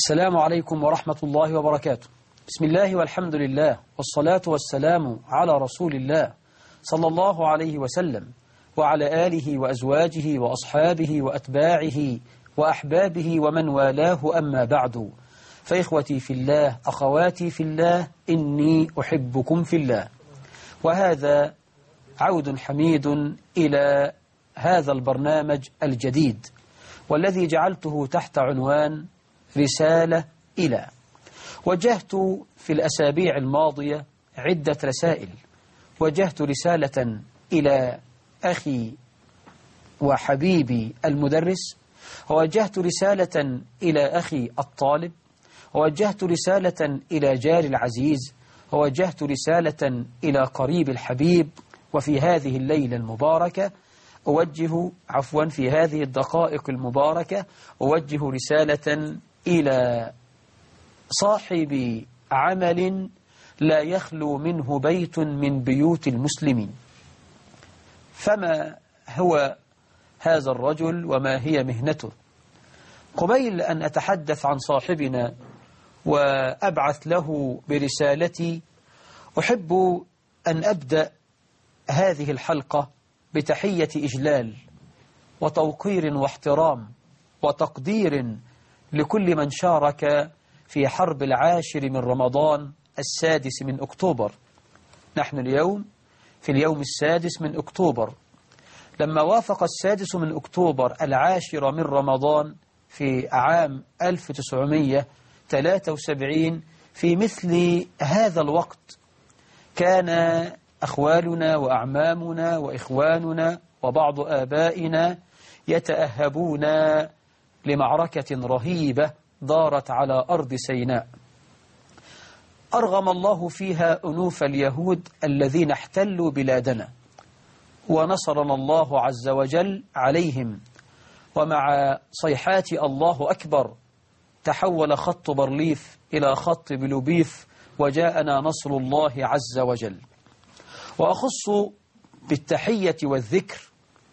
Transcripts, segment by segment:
السلام عليكم ورحمة الله وبركاته. بسم الله والحمد لله والصلاة والسلام على رسول الله صلى الله عليه وسلم وعلى آله وأزواجه وأصحابه وأتباعه وأحبابه ومن والاه، أما بعد، فإخوتي في الله، أخواتي في الله، إني أحبكم في الله. وهذا عود حميد إلى هذا البرنامج الجديد، والذي جعلته تحت عنوان رسالة إلى. وجهت في الأسابيع الماضية عدة رسائل. وجهت رسالة إلى أخي وحبيبي المدرس، ووجهت رسالة إلى أخي الطالب، ووجهت رسالة إلى جاري العزيز، ووجهت رسالة إلى قريب الحبيب. وفي هذه الليلة المباركة في هذه الدقائق المباركة أوجه رسالة إلى صاحب عمل لا يخلو منه بيت من بيوت المسلمين. فما هو هذا الرجل وما هي مهنته؟ قبيل أن أتحدث عن صاحبنا وأبعث له برسالتي، أحب أن أبدأ هذه الحلقة بتحية إجلال وتوقير واحترام وتقدير لكل من شارك في حرب 10 من رمضان 6 من أكتوبر. نحن اليوم في اليوم 6 من أكتوبر، لما وافق 6 من أكتوبر 10 من رمضان في عام 1973. في مثل هذا الوقت كان أخوالنا وأعمامنا وإخواننا وبعض آبائنا يتأهبون لمعركة رهيبة دارت على أرض سيناء، أرغم الله فيها أنوف اليهود الذين احتلوا بلادنا، ونصرنا الله عز وجل عليهم. ومع صيحات الله أكبر تحول خط بارليف إلى خط بلوبيف، وجاءنا نصر الله عز وجل. وأخص بالتحية والذكر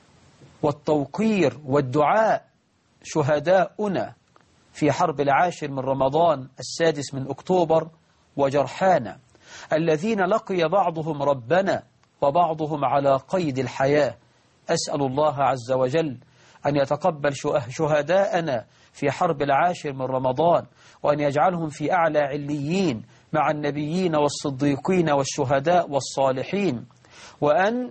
والتوقير والدعاء شهداؤنا في حرب 10 من رمضان 6 من أكتوبر وجرحانا الذين لقي بعضهم ربنا وبعضهم على قيد الحياة. أسأل الله عز وجل أن يتقبل شهداءنا في حرب 10 من رمضان، وأن يجعلهم في أعلى عليين مع النبيين والصديقين والشهداء والصالحين، وأن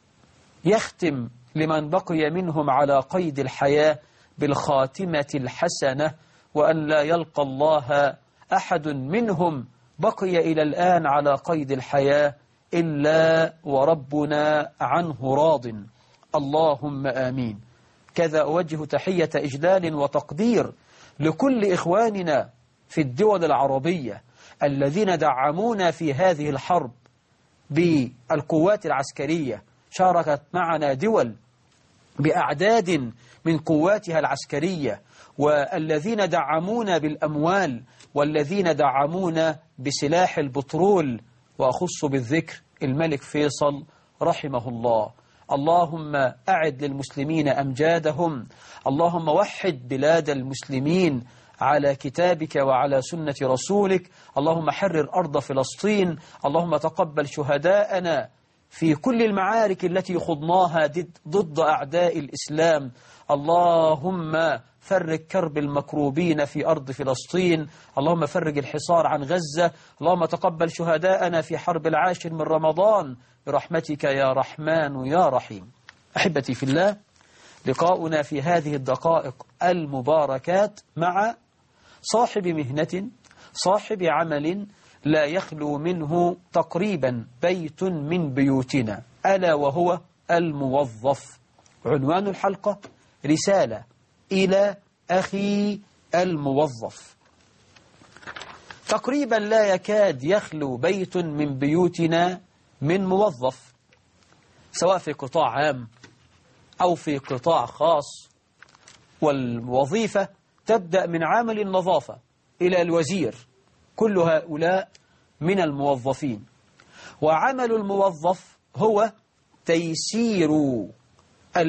يختم لمن بقي منهم على قيد الحياة بالخاتمة الحسنة، وأن لا يلقى الله أحد منهم بقي إلى الآن على قيد الحياة إلا وربنا عنه راض. اللهم آمين. كذا أوجه تحية إجلال وتقدير لكل إخواننا في الدول العربية الذين دعمونا في هذه الحرب بالقوات العسكرية. شاركت معنا دول بأعداد من قواتها العسكرية، والذين دعمونا بالأموال، والذين دعمونا بسلاح البترول. وأخص بالذكر الملك فيصل رحمه الله. اللهم أعد للمسلمين أمجادهم، اللهم وحد بلاد المسلمين على كتابك وعلى سنة رسولك، اللهم حرر أرض فلسطين، اللهم تقبل شهداءنا في كل المعارك التي خضناها ضد أعداء الإسلام. اللهم فرج كرب المكروبين في أرض فلسطين، اللهم فرج الحصار عن غزة، اللهم تقبل شهداءنا في حرب 10 من رمضان برحمتك يا رحمن يا رحيم. أحبتي في الله، لقاؤنا في هذه الدقائق المباركات مع صاحب مهنة، صاحب عمل لا يخلو منه تقريبا بيت من بيوتنا، ألا وهو الموظف. عنوان الحلقة: رسالة إلى أخي الموظف. تقريبا لا يكاد يخلو بيت من بيوتنا من موظف، سواء في قطاع عام أو في قطاع خاص. والوظيفة تبدأ من عامل النظافة إلى الوزير، كل هؤلاء من الموظفين. وعمل الموظف هو تيسير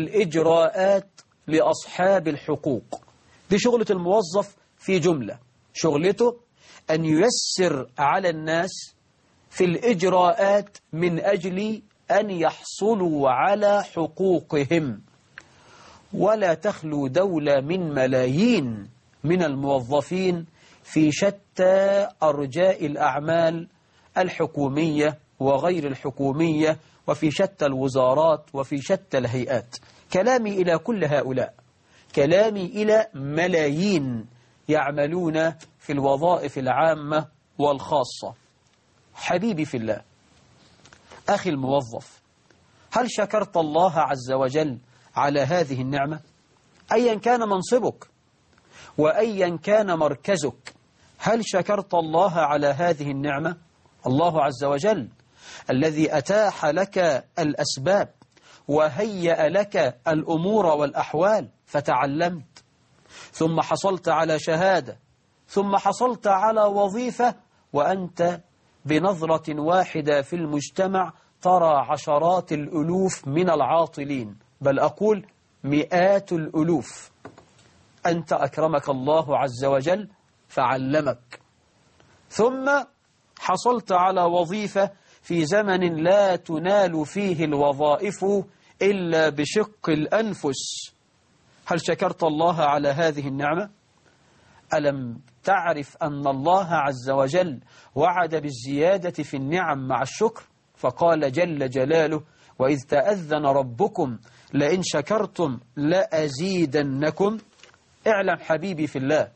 الإجراءات لأصحاب الحقوق. دي شغلة الموظف في جملة. شغلته أن ييسر على الناس في الإجراءات من أجل أن يحصلوا على حقوقهم. ولا تخلو دولة من ملايين من الموظفين في شتى أرجاء الأعمال الحكومية وغير الحكومية، وفي شتى الوزارات وفي شتى الهيئات. كلامي إلى كل هؤلاء، كلامي إلى ملايين يعملون في الوظائف العامة والخاصة. حبيبي في الله، أخي الموظف، هل شكرت الله عز وجل على هذه النعمة؟ أيا كان منصبك وأيا كان مركزك، هل شكرت الله على هذه النعمة؟ الله عز وجل الذي أتاح لك الأسباب وهيأ لك الأمور والأحوال، فتعلمت، ثم حصلت على شهادة، ثم حصلت على وظيفة، وأنت بنظرة واحدة في المجتمع ترى عشرات الألوف من العاطلين، بل أقول مئات الألوف. أنت أكرمك الله عز وجل فعلمك، ثم حصلت على وظيفة في زمن لا تنال فيه الوظائف إلا بشق الأنفس. هل شكرت الله على هذه النعمة؟ ألم تعرف أن الله عز وجل وعد بالزيادة في النعم مع الشكر؟ فقال جل جلاله: وإذ تأذن ربكم لئن شكرتم لأزيدنكم. اعلم حبيبي في الله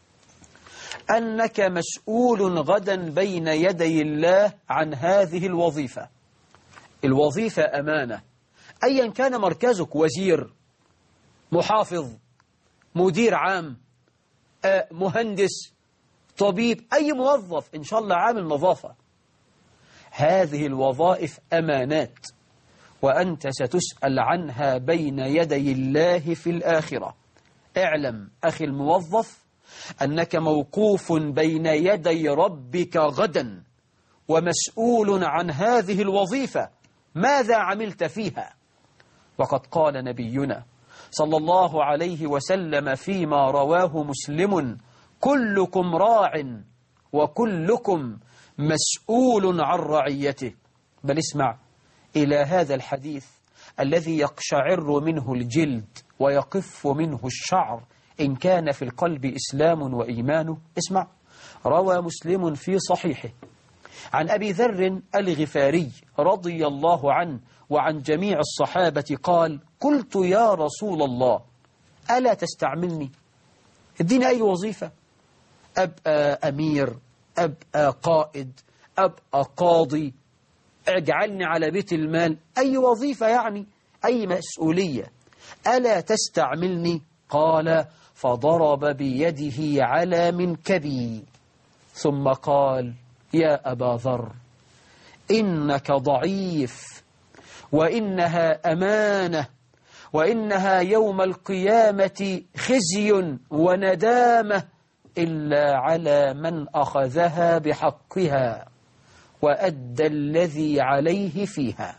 أنك مسؤول غدا بين يدي الله عن هذه الوظيفة. الوظيفة أمانة، أيا كان مركزك، وزير، محافظ، مدير عام، مهندس، طبيب، أي موظف، إن شاء الله عامل نظافة. هذه الوظائف أمانات، وأنت ستسأل عنها بين يدي الله في الآخرة. اعلم أخي الموظف أنك موقوف بين يدي ربك غدا، ومسؤول عن هذه الوظيفة، ماذا عملت فيها؟ وقد قال نبينا صلى الله عليه وسلم فيما رواه مسلم: كلكم راع وكلكم مسؤول عن رعيته. بل اسمع إلى هذا الحديث الذي يقشعر منه الجلد ويقف منه الشعر إن كان في القلب إسلام وإيمان. اسمع، روى مسلم في صحيحه عن أبي ذر الغفاري رضي الله عنه وعن جميع الصحابة قال: قلت يا رسول الله ألا تستعملني؟ اديني أي وظيفة، أبقى أمير، أبقى قائد، أبقى قاضي، اجعلني على بيت المال، أي وظيفة يعني، أي مسؤولية، ألا تستعملني؟ قال: فضرب بيده على منكبي ثم قال: يا أبا ذر إنك ضعيف، وإنها أمانة، وإنها يوم القيامة خزي وندامة إلا على من أخذها بحقها وأدى الذي عليه فيها.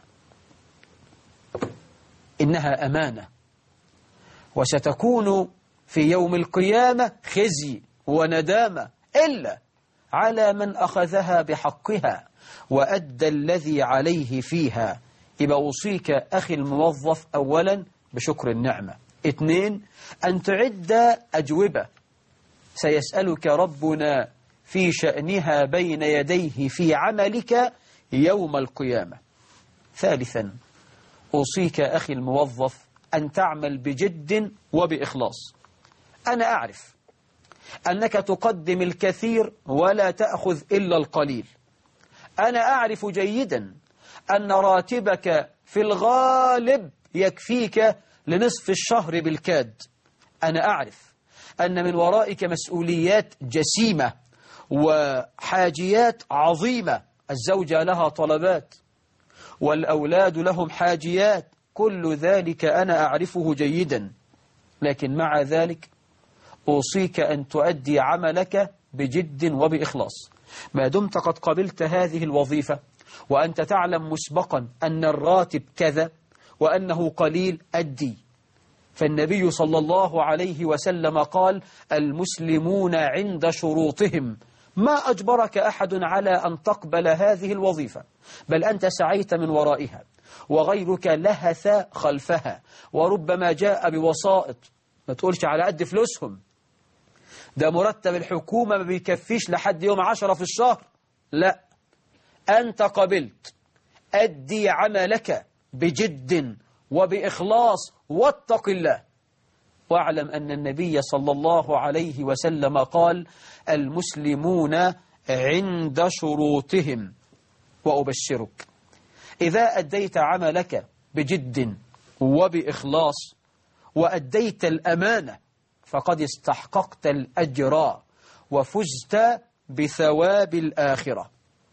إنها أمانة، وستكون في يوم القيامة خزي وندامة إلا على من أخذها بحقها وأدى الذي عليه فيها. يبقى أوصيك أخي الموظف أولا بشكر النعمة، 2 أن تعد أجوبة سيسألك ربنا في شأنها بين يديه في عملك يوم القيامة. 3 أوصيك أخي الموظف أن تعمل بجد وبإخلاص. أنا أعرف أنك تقدم الكثير ولا تأخذ إلا القليل. أنا أعرف جيدا أن راتبك في الغالب يكفيك لنصف الشهر بالكاد. أنا أعرف أن من ورائك مسؤوليات جسيمة وحاجيات عظيمة، الزوجة لها طلبات والأولاد لهم حاجيات، كل ذلك أنا أعرفه جيدا، لكن مع ذلك أوصيك أن تؤدي عملك بجد وبإخلاص. ما دمت قد قبلت هذه الوظيفة وأنت تعلم مسبقا أن الراتب كذا وأنه قليل، أدي، فالنبي صلى الله عليه وسلم قال: المسلمون عند شروطهم. ما أجبرك أحد على أن تقبل هذه الوظيفة، بل أنت سعيت من ورائها، وغيرك لهث خلفها، وربما جاء بوسائط. ما تقولش على قد فلوسهم، ده مرتب الحكومة ما بيكفيش لحد يوم 10 في الشهر. لا، أنت قبلت، أدي عملك بجد وبإخلاص واتق الله، واعلم أن النبي صلى الله عليه وسلم قال: المسلمون عند شروطهم. وأبشرك، إذا أديت عملك بجد وبإخلاص وأديت الأمانة فقد استحققت الأجر وفزت بثواب الآخرة.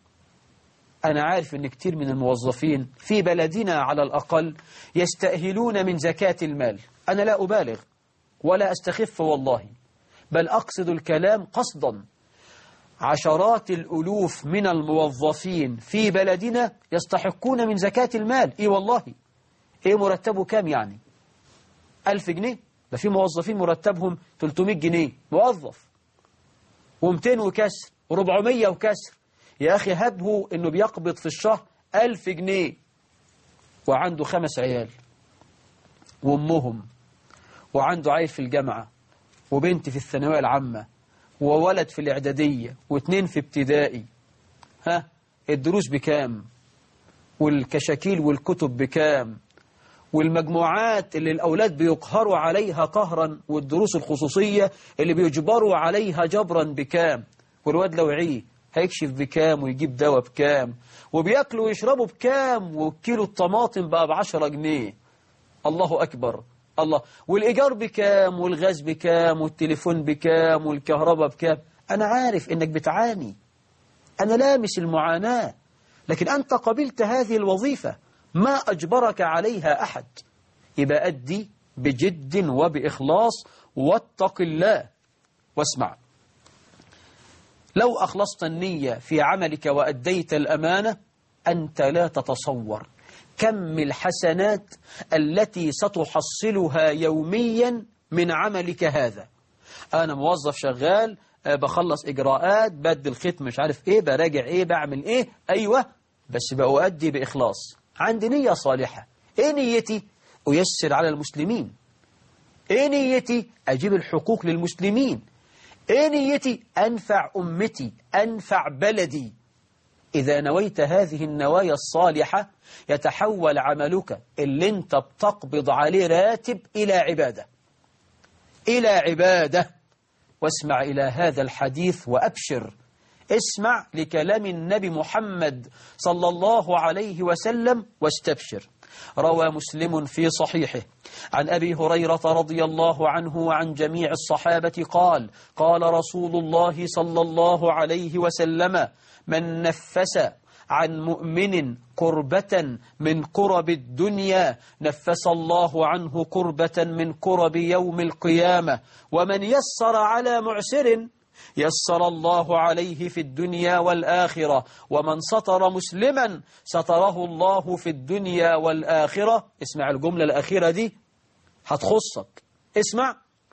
أنا عارف أن كتير من الموظفين في بلدنا على الأقل يستأهلون من زكاة المال. أنا لا أبالغ ولا أستخف والله، بل أقصد الكلام قصدا. عشرات الألوف من الموظفين في بلدنا يستحقون من زكاة المال. إيه والله. إيه مرتبه كام يعني؟ 1000 جنيه؟ ده في موظفين مرتبهم 300 جنيه موظف، و200 وكسر، و400 وكسر. يا أخي هبه إنه بيقبض في الشهر 1000 جنيه وعنده 5 عيال وأمهم، وعنده عيل في الجامعة، وبنت في الثانوية العامة، وولد في الإعدادية، و2 في ابتدائي. الدروس بكام؟ والكشاكيل والكتب بكام؟ والمجموعات اللي الأولاد بيقهروا عليها قهرا، والدروس الخصوصية اللي بيجبروا عليها جبرا بكام؟ والواد لو عيه هيكشف بكام ويجيب دواء بكام؟ وبيأكلوا ويشربوا بكام؟ وكيلو الطماطم بقى ب10 جنيه. الله أكبر الله. والإيجار بكام؟ والغاز بكام؟ والتليفون بكام؟ والكهرباء بكام؟ أنا عارف إنك بتعاني، أنا لامس المعاناة، لكن أنت قبلت هذه الوظيفة، ما أجبرك عليها أحد. يبقى أدي بجد وبإخلاص واتق الله. واسمع، لو أخلصت النية في عملك وأديت الأمانة أنت لا تتصور كم الحسنات التي ستحصلها يوميا من عملك هذا. أنا موظف شغال، بخلص إجراءات، بدل ختم، مش عارف إيه، براجع إيه، بعمل إيه، أيوة، بس بأؤدي بإخلاص، عندي نية صالحة. إيه نيتي؟ أيسر على المسلمين. إيه نيتي؟ أجيب الحقوق للمسلمين. إيه نيتي؟ أنفع أمتي، أنفع بلدي. إذا نويت هذه النوايا الصالحة يتحول عملك اللي انت بتقبض عليه راتب إلى عبادة، إلى عبادة. واسمع إلى هذا الحديث وأبشر، اسمع لكلام النبي محمد صلى الله عليه وسلم واستبشر. روى مسلم في صحيحه عن أبي هريرة رضي الله عنه وعن جميع الصحابة قال: قال رسول الله صلى الله عليه وسلم: من نفس عن مؤمن كربة من كرب الدنيا نفس الله عنه كربة من كرب يوم القيامة. ومن يسر على معسر يسر الله عليه في الدنيا والآخرة. ومن سطر مسلما ستره الله في الدنيا والآخرة. اسمع الجملة الأخيرة دي هتخصك، اسمع: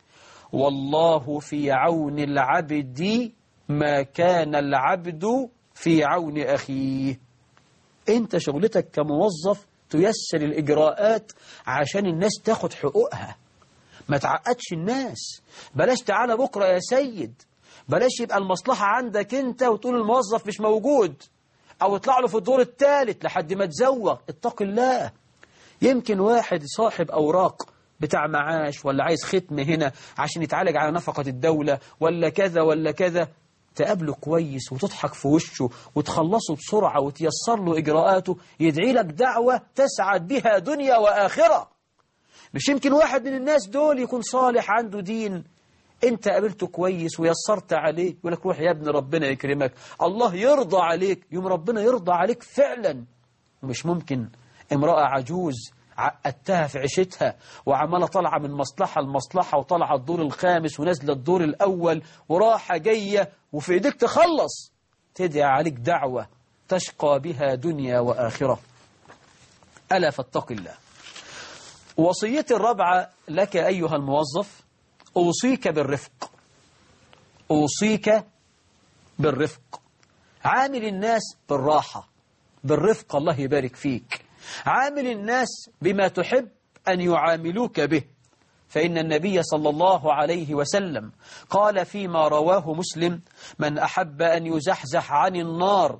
والله في عون العبد ما كان العبد في عون أخيه. انت شغلتك كموظف تيسر الإجراءات عشان الناس تاخد حقوقها، ما تعقدش الناس. بلاش تعالى بكرة يا سيد، بلاش يبقى المصلحة عندك انت وتقول الموظف مش موجود، او اطلع له في الدور الثالث لحد ما تزوغ. اتق الله. يمكن واحد صاحب أوراق بتاع معاش، ولا عايز ختم هنا عشان يتعالج على نفقة الدولة، ولا كذا ولا كذا، تقابله كويس وتضحك في وشه وتخلصه بسرعة وتيسر له إجراءاته، يدعي لك دعوة تسعد بها دنيا وآخرة. مش يمكن واحد من الناس دول يكون صالح عنده دين، انت قابلته كويس ويسرت عليه، يقول لك روح يا ابن ربنا يكرمك، الله يرضى عليك، يوم ربنا يرضى عليك فعلا. ومش ممكن امرأة عجوز عقدتها في عيشتها وعمالة طالعة من مصلحة لمصلحة، وطالعة الدور الخامس ونازلة الدور الأول وراحة جاية، وفي إيديك تخلص، تدعي عليك دعوة تشقى بها دنيا وآخرة. ألا فاتق الله. وصيتي الرابعة لك أيها الموظف، أوصيك بالرفق. أوصيك بالرفق. عامل الناس بالراحة بالرفق، الله يبارك فيك. عامل الناس بما تحب أن يعاملوك به، فإن النبي صلى الله عليه وسلم قال فيما رواه مسلم: من أحب أن يزحزح عن النار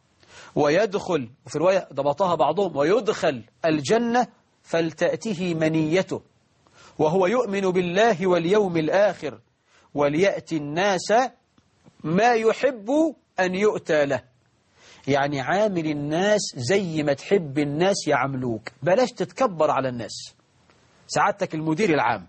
ويدخل، وفي رواية ضبطها بعضهم، ويدخل الجنة فلتأته منيته وهو يؤمن بالله واليوم الآخر وليأتي الناس ما يحب أن يؤتى له. يعني عامل الناس زي ما تحب الناس يعاملوك، بلاش تتكبر على الناس. سعادتك المدير العام،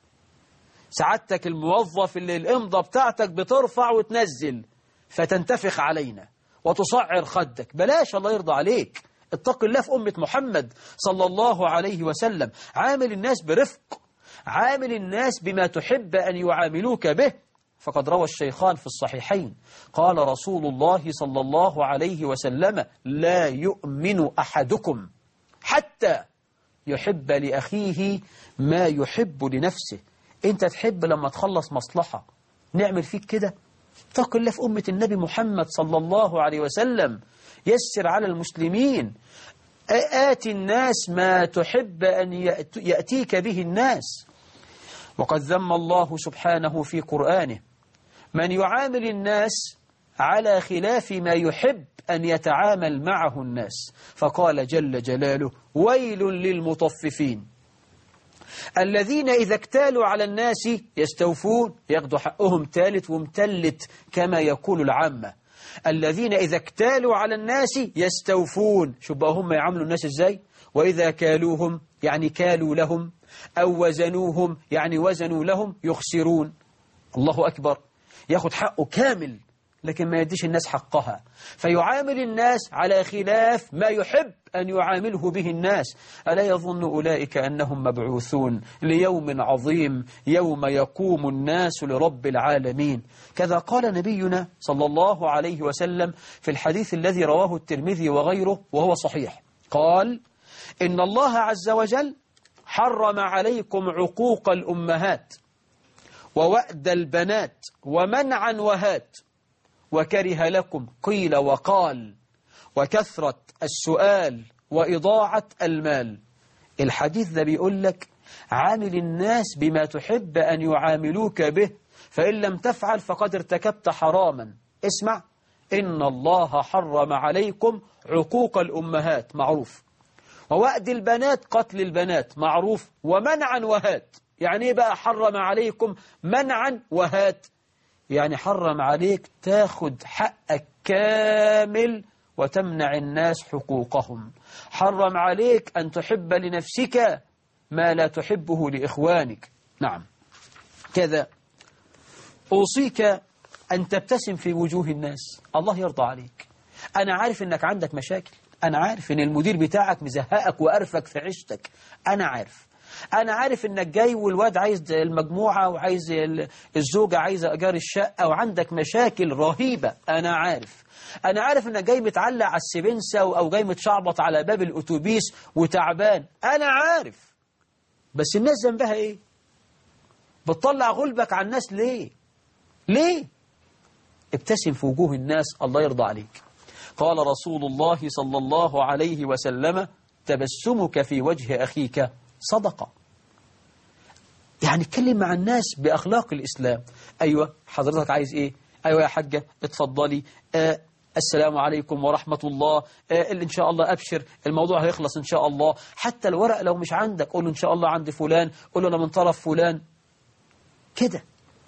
سعادتك الموظف اللي الإمضة بتاعتك بترفع وتنزل فتنتفخ علينا وتصعر خدك، بلاش، الله يرضى عليك. اتق الله في أمة محمد صلى الله عليه وسلم. عامل الناس برفق، عامل الناس بما تحب أن يعاملوك به. فقد روى الشيخان في الصحيحين قال رسول الله صلى الله عليه وسلم: لا يؤمن أحدكم حتى يحب لأخيه ما يحب لنفسه. انت تحب لما تخلص مصلحة نعمل فيك كده؟ اتق الله في أمة النبي محمد صلى الله عليه وسلم. يسر على المسلمين، آت الناس ما تحب أن يأتيك به الناس. وقد ذم الله سبحانه في قرآنه من يعامل الناس على خلاف ما يحب أن يتعامل معه الناس، فقال جل جلاله: ويل للمطففين الذين إذا اكتالوا على الناس يستوفون، ياخدوا حقهم تالت ومتلت كما يقول العامة. الذين إذا اكتالوا على الناس يستوفون، شوف بقى هم يعاملوا الناس إزاي. وإذا كالوهم يعني كالوا لهم، أو وزنوهم يعني وزنوا لهم، يخسرون. الله أكبر، ياخد حقه كامل لكن ما يديش الناس حقها، فيعامل الناس على خلاف ما يحب أن يعامله به الناس. ألا يظن أولئك أنهم مبعوثون ليوم عظيم يوم يقوم الناس لرب العالمين. كذا قال نبينا صلى الله عليه وسلم في الحديث الذي رواه الترمذي وغيره وهو صحيح، قال: إن الله عز وجل حرم عليكم عقوق الأمهات ووأد البنات ومنعا وهات، وكره لكم قيل وقال وكثرة السؤال وإضاعة المال. الحديث ده بيقول لك عامل الناس بما تحب أن يعاملوك به، فإن لم تفعل فقد ارتكبت حراما. اسمع: إن الله حرم عليكم عقوق الأمهات، معروف، ووأد البنات قتل البنات، معروف، ومنعا وهات. يعني إيه بقى حرم عليكم منعا وهات؟ يعني حرم عليك تاخد حقك كامل وتمنع الناس حقوقهم. حرم عليك أن تحب لنفسك ما لا تحبه لإخوانك. نعم. كذا أوصيك أن تبتسم في وجوه الناس، الله يرضى عليك. أنا عارف أنك عندك مشاكل، أنا عارف أن المدير بتاعك مزهقك وأرفك في عيشتك، أنا عارف أنك جاي والواد عايز المجموعة وعايز الزوجة عايزة إيجار الشقة وعندك مشاكل رهيبة، أنا عارف أنك جاي متعلق على السبنسة أو جاي متشعبط على باب الأتوبيس وتعبان، أنا عارف. بس الناس ذنبها إيه؟ بتطلع غلبك على الناس ليه؟ ابتسم في وجوه الناس، الله يرضى عليك. قال رسول الله صلى الله عليه وسلم: تبسمك في وجه أخيك صدقة. يعني اتكلم مع الناس بأخلاق الإسلام. أيوة حضرتك عايز إيه؟ أيوة يا حاجة اتفضلي، السلام عليكم ورحمة الله، إن شاء الله أبشر الموضوع هيخلص إن شاء الله. حتى الورق لو مش عندك قول له إن شاء الله عند فلان، قول له أنا من طرف فلان كده.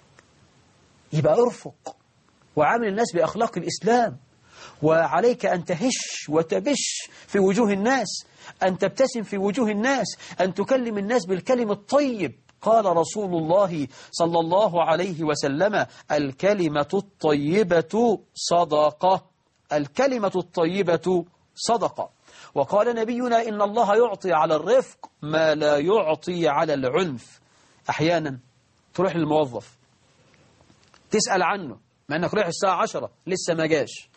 يبقى ارفق وعامل الناس بأخلاق الإسلام. وعليك أن تهش وتبش في وجوه الناس، أن تبتسم في وجوه الناس، أن تكلم الناس بالكلم الطيب. قال رسول الله صلى الله عليه وسلم: الكلمة الطيبة صدقة، الكلمة الطيبة صدقة. وقال نبينا: إن الله يعطي على الرفق ما لا يعطي على العنف. أحيانا تروح للموظف تسأل عنه مع أنك رايح الساعة 10 لسه ما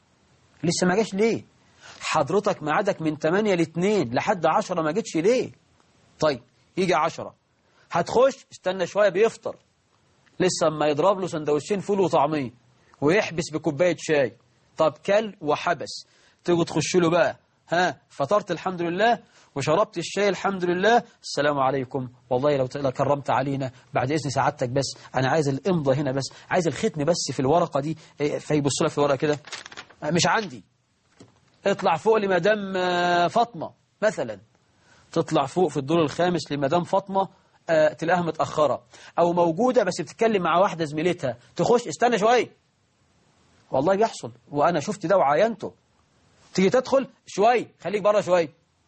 جاش ليه؟ حضرتك ميعادك من 8 ل 2 لحد 10 ما جتش ليه؟ طيب يجي 10. هتخش استنى شوية بيفطر لسه اما يضرب له سندوتشين فول وطعمية ويحبس بكوباية شاي. طب كل وحبس، تيجي تخش له بقى، ها فطرت الحمد لله وشربت الشاي الحمد لله، السلام عليكم، والله لو كرمت علينا بعد إذن سعادتك بس أنا عايز الإمضة هنا، بس عايز الختم بس في الورقة دي، فيبص لها في الورقة كده، مش عندي. اطلع فوق لمدام فاطمة مثلا، تطلع فوق في الدور الخامس لمدام فاطمة، تلاقيها متأخرة أو موجودة بس بتتكلم مع واحدة زميلتها، تخش استنى شوية، والله بيحصل وأنا شفت ده وعاينته. تيجي تدخل شوية، خليك بره شوية.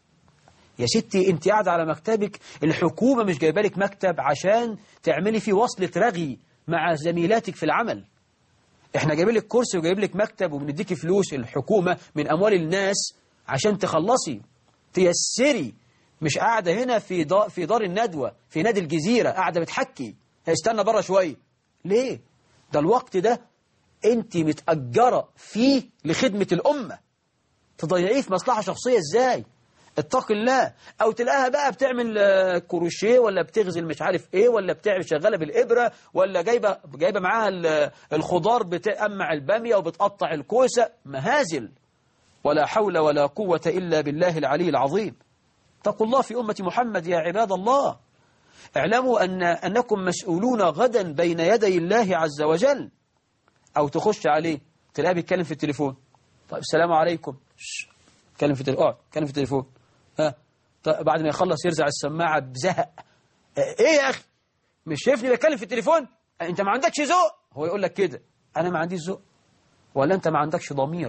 يا ستي انت قاعدة على مكتبك، الحكومة مش جايبه لك مكتب عشان تعملي فيه وصلة رغي مع زميلاتك في العمل. احنا جايبين لك كرسي وجايب لك مكتب وبنديكي فلوس الحكومة من أموال الناس عشان تخلصي تيسري، مش قاعدة هنا في دار الندوة في نادي الجزيرة قاعدة بتحكي استنى بره شوية. ليه؟ ده الوقت ده انت متأجرة فيه لخدمة الأمة، تضيعيه في مصلحة شخصية ازاي؟ اتق الله. او تلاقيها بقى بتعمل كروشيه ولا بتغزل مش عارف ايه، ولا بتعمل شغالة بالإبرة، ولا جايبة معاها الخضار بتقمع البامية وبتقطع الكوسة، مهازل. ولا حول ولا قوة إلا بالله العلي العظيم. اتقوا الله في أمة محمد يا عباد الله. اعلموا أنكم مسؤولون غدا بين يدي الله عز وجل. أو تخش عليه تلاقيه بيتكلم في التليفون، طيب السلام عليكم، اتكلم في التليفون، اتكلم في التليفون، ها طيب بعد ما يخلص يرزع السماعة بزهق، ايه يا أخي مش شايفني بتكلم في التليفون؟ انت ما عندكش ذوق. هو يقول لك كده، انا ما عنديش ذوق ولا انت ما عندكش ضمير؟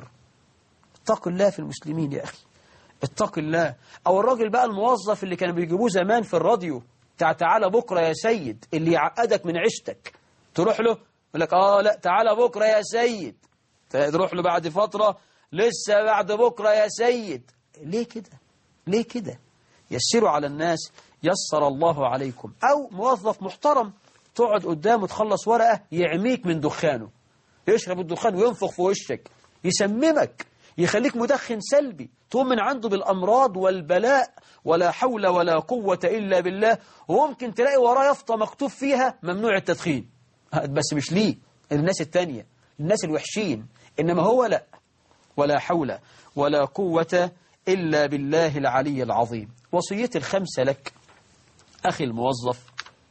اتق الله في المسلمين يا أخي، اتق الله. أو الراجل بقى الموظف اللي كانوا بيجيبوه زمان في الراديو تعالى بكرة يا سيد، اللي يعقدك من عيشتك، تروح له يقول لك لا تعالى بكرة يا سيد، تروح له بعد فترة لسه بعد بكرة يا سيد. ليه كده؟ ليه كده؟ يسروا على الناس يسر الله عليكم. أو موظف محترم تقعد قدامه تخلص ورقة يعميك من دخانه، يشرب الدخان وينفخ في وشك، يسممك، يخليك مدخن سلبي، تقوم من عنده بالأمراض والبلاء، ولا حول ولا قوة إلا بالله. وممكن تلاقي وراه يافطة مكتوب فيها ممنوع التدخين، بس مش ليه، الناس التانية، الناس الوحشين، إنما هو لا. ولا حول ولا قوة إلا بالله العلي العظيم. وصيتي الخمسة لك أخي الموظف،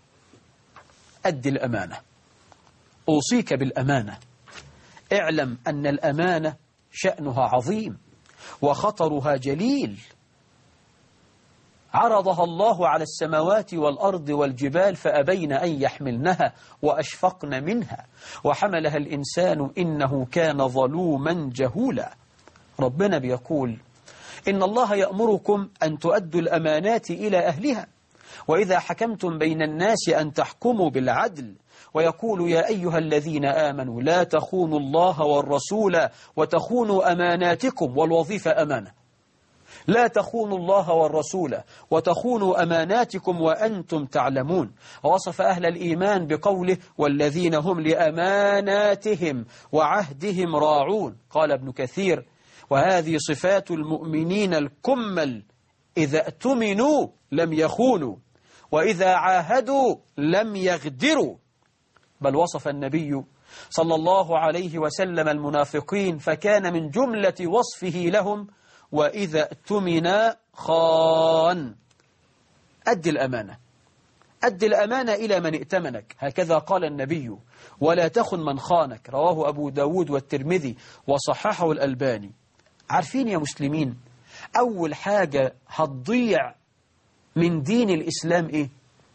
أدي الأمانة، أوصيك بالأمانة. اعلم أن الأمانة شأنها عظيم وخطرها جليل، عرضها الله على السماوات والأرض والجبال فأبين أن يحملنها وأشفقن منها وحملها الإنسان إنه كان ظلوما جهولا. ربنا بيقول إن الله يأمركم أن تؤدوا الأمانات إلى أهلها وإذا حكمتم بين الناس أن تحكموا بالعدل، ويقول يا أيها الذين آمنوا لا تخونوا الله والرسول وتخونوا أماناتكم، والوظيفة أمانة، لا تخونوا الله والرسول وتخونوا أماناتكم وأنتم تعلمون. ووصف أهل الإيمان بقوله والذين هم لأماناتهم وعهدهم راعون. قال ابن كثير وهذه صفات المؤمنين الكمل، إذا اؤتمنوا لم يخونوا وإذا عاهدوا لم يغدروا. بل وصف النبي صلى الله عليه وسلم المنافقين فكان من جملة وصفه لهم وإذا اؤتمنا خان. أد الأمانة، أد الأمانة إلى من ائتمنك، هكذا قال النبي، ولا تخن من خانك، رواه أبو داود والترمذي وصححه الألباني. عارفين يا مسلمين أول حاجة هتضيع من دين الإسلام إيه؟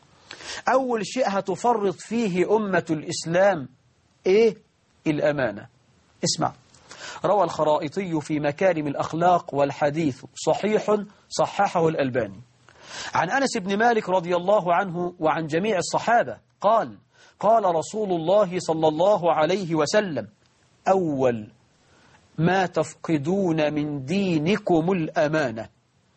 أول شيء هتفرط فيه أمة الإسلام إيه؟ الأمانة. اسمع، روى الخرائطي في مكارم الأخلاق والحديث صحيح صححه الألباني عن أنس بن مالك رضي الله عنه وعن جميع الصحابة قال قال رسول الله صلى الله عليه وسلم أول ما تفقدون من دينكم الأمانة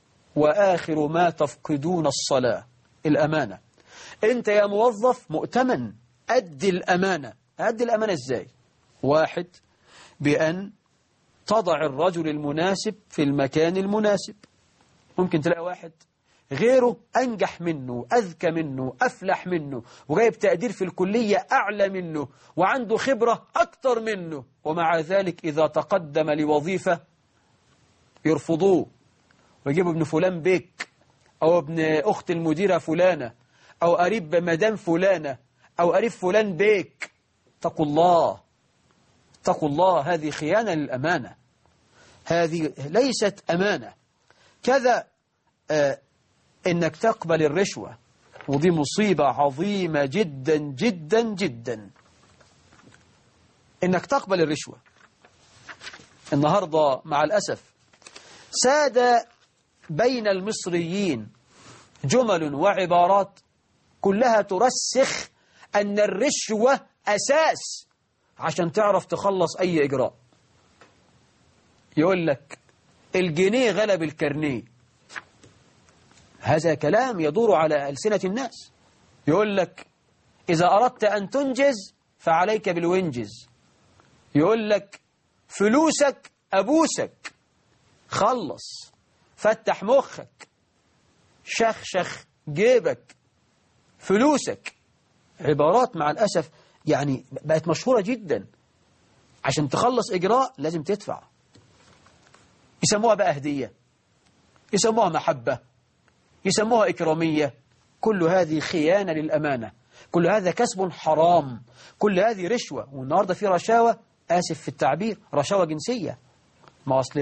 وآخر ما تفقدون الصلاة. الأمانة، أنت يا موظف مؤتمن، أدي الأمانة. أدي الأمانة إزاي؟ واحد، بأن تضع الرجل المناسب في المكان المناسب. ممكن تلاقي واحد غيره أنجح منه، أذكى منه، أفلح منه، وجايب تقدير في الكلية أعلى منه، وعنده خبرة أكتر منه، ومع ذلك إذا تقدم لوظيفة يرفضوه ويجيبوا ابن فلان بيك، أو ابن أخت المديرة فلانة، أو قريب مدام فلانة، أو قريب فلان بيك. اتقوا الله، اتقوا الله، هذه خيانة للأمانة، هذه ليست أمانة. كذا إنك تقبل الرشوة، ودي مصيبة عظيمة جدا جدا جدا، إنك تقبل الرشوة. النهاردة مع الأسف ساد بين المصريين جمل وعبارات كلها ترسخ أن الرشوة أساس عشان تعرف تخلص أي إجراء. يقول لك الجنيه غلب الكرنيه، هذا كلام يدور على ألسنة الناس. يقول لك إذا أردت أن تنجز فعليك بالونجز. يقول لك فلوسك أبوسك، خلص، فتح مخك، شخشخ جيبك، فلوسك. عبارات مع الأسف يعني بقت مشهورة جدا. عشان تخلص إجراء لازم تدفع. يسموها بقى هدية، يسموها محبة، يسموها إكرامية. كل هذه خيانة للأمانة، كل هذا كسب حرام، كل هذه رشوة. والنهاردة في رشاوى، آسف في التعبير، رشاوى جنسية. ما أصل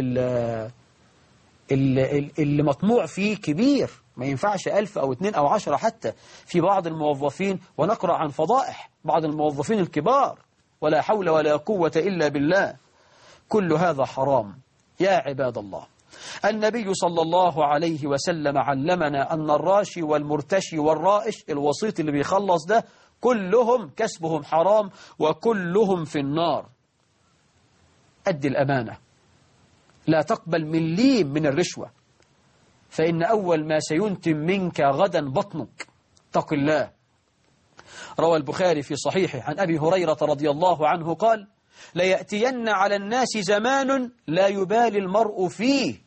اللي مطموع فيه كبير، ما ينفعش 1000 أو 2 أو 10 حتى. في بعض الموظفين، ونقرأ عن فضائح بعض الموظفين الكبار، ولا حول ولا قوة إلا بالله. كل هذا حرام يا عباد الله. النبي صلى الله عليه وسلم علمنا أن الراشي والمرتشي والرائش، الوسيط اللي بيخلص ده، كلهم كسبهم حرام وكلهم في النار. أدي الأمانة، لا تقبل مليم من الرشوة، فإن أول ما سينتم منك غدا بطنك. اتق الله. روى البخاري في صحيحه عن أبي هريرة رضي الله عنه قال: ليأتين على الناس زمان لا يبالي المرء فيه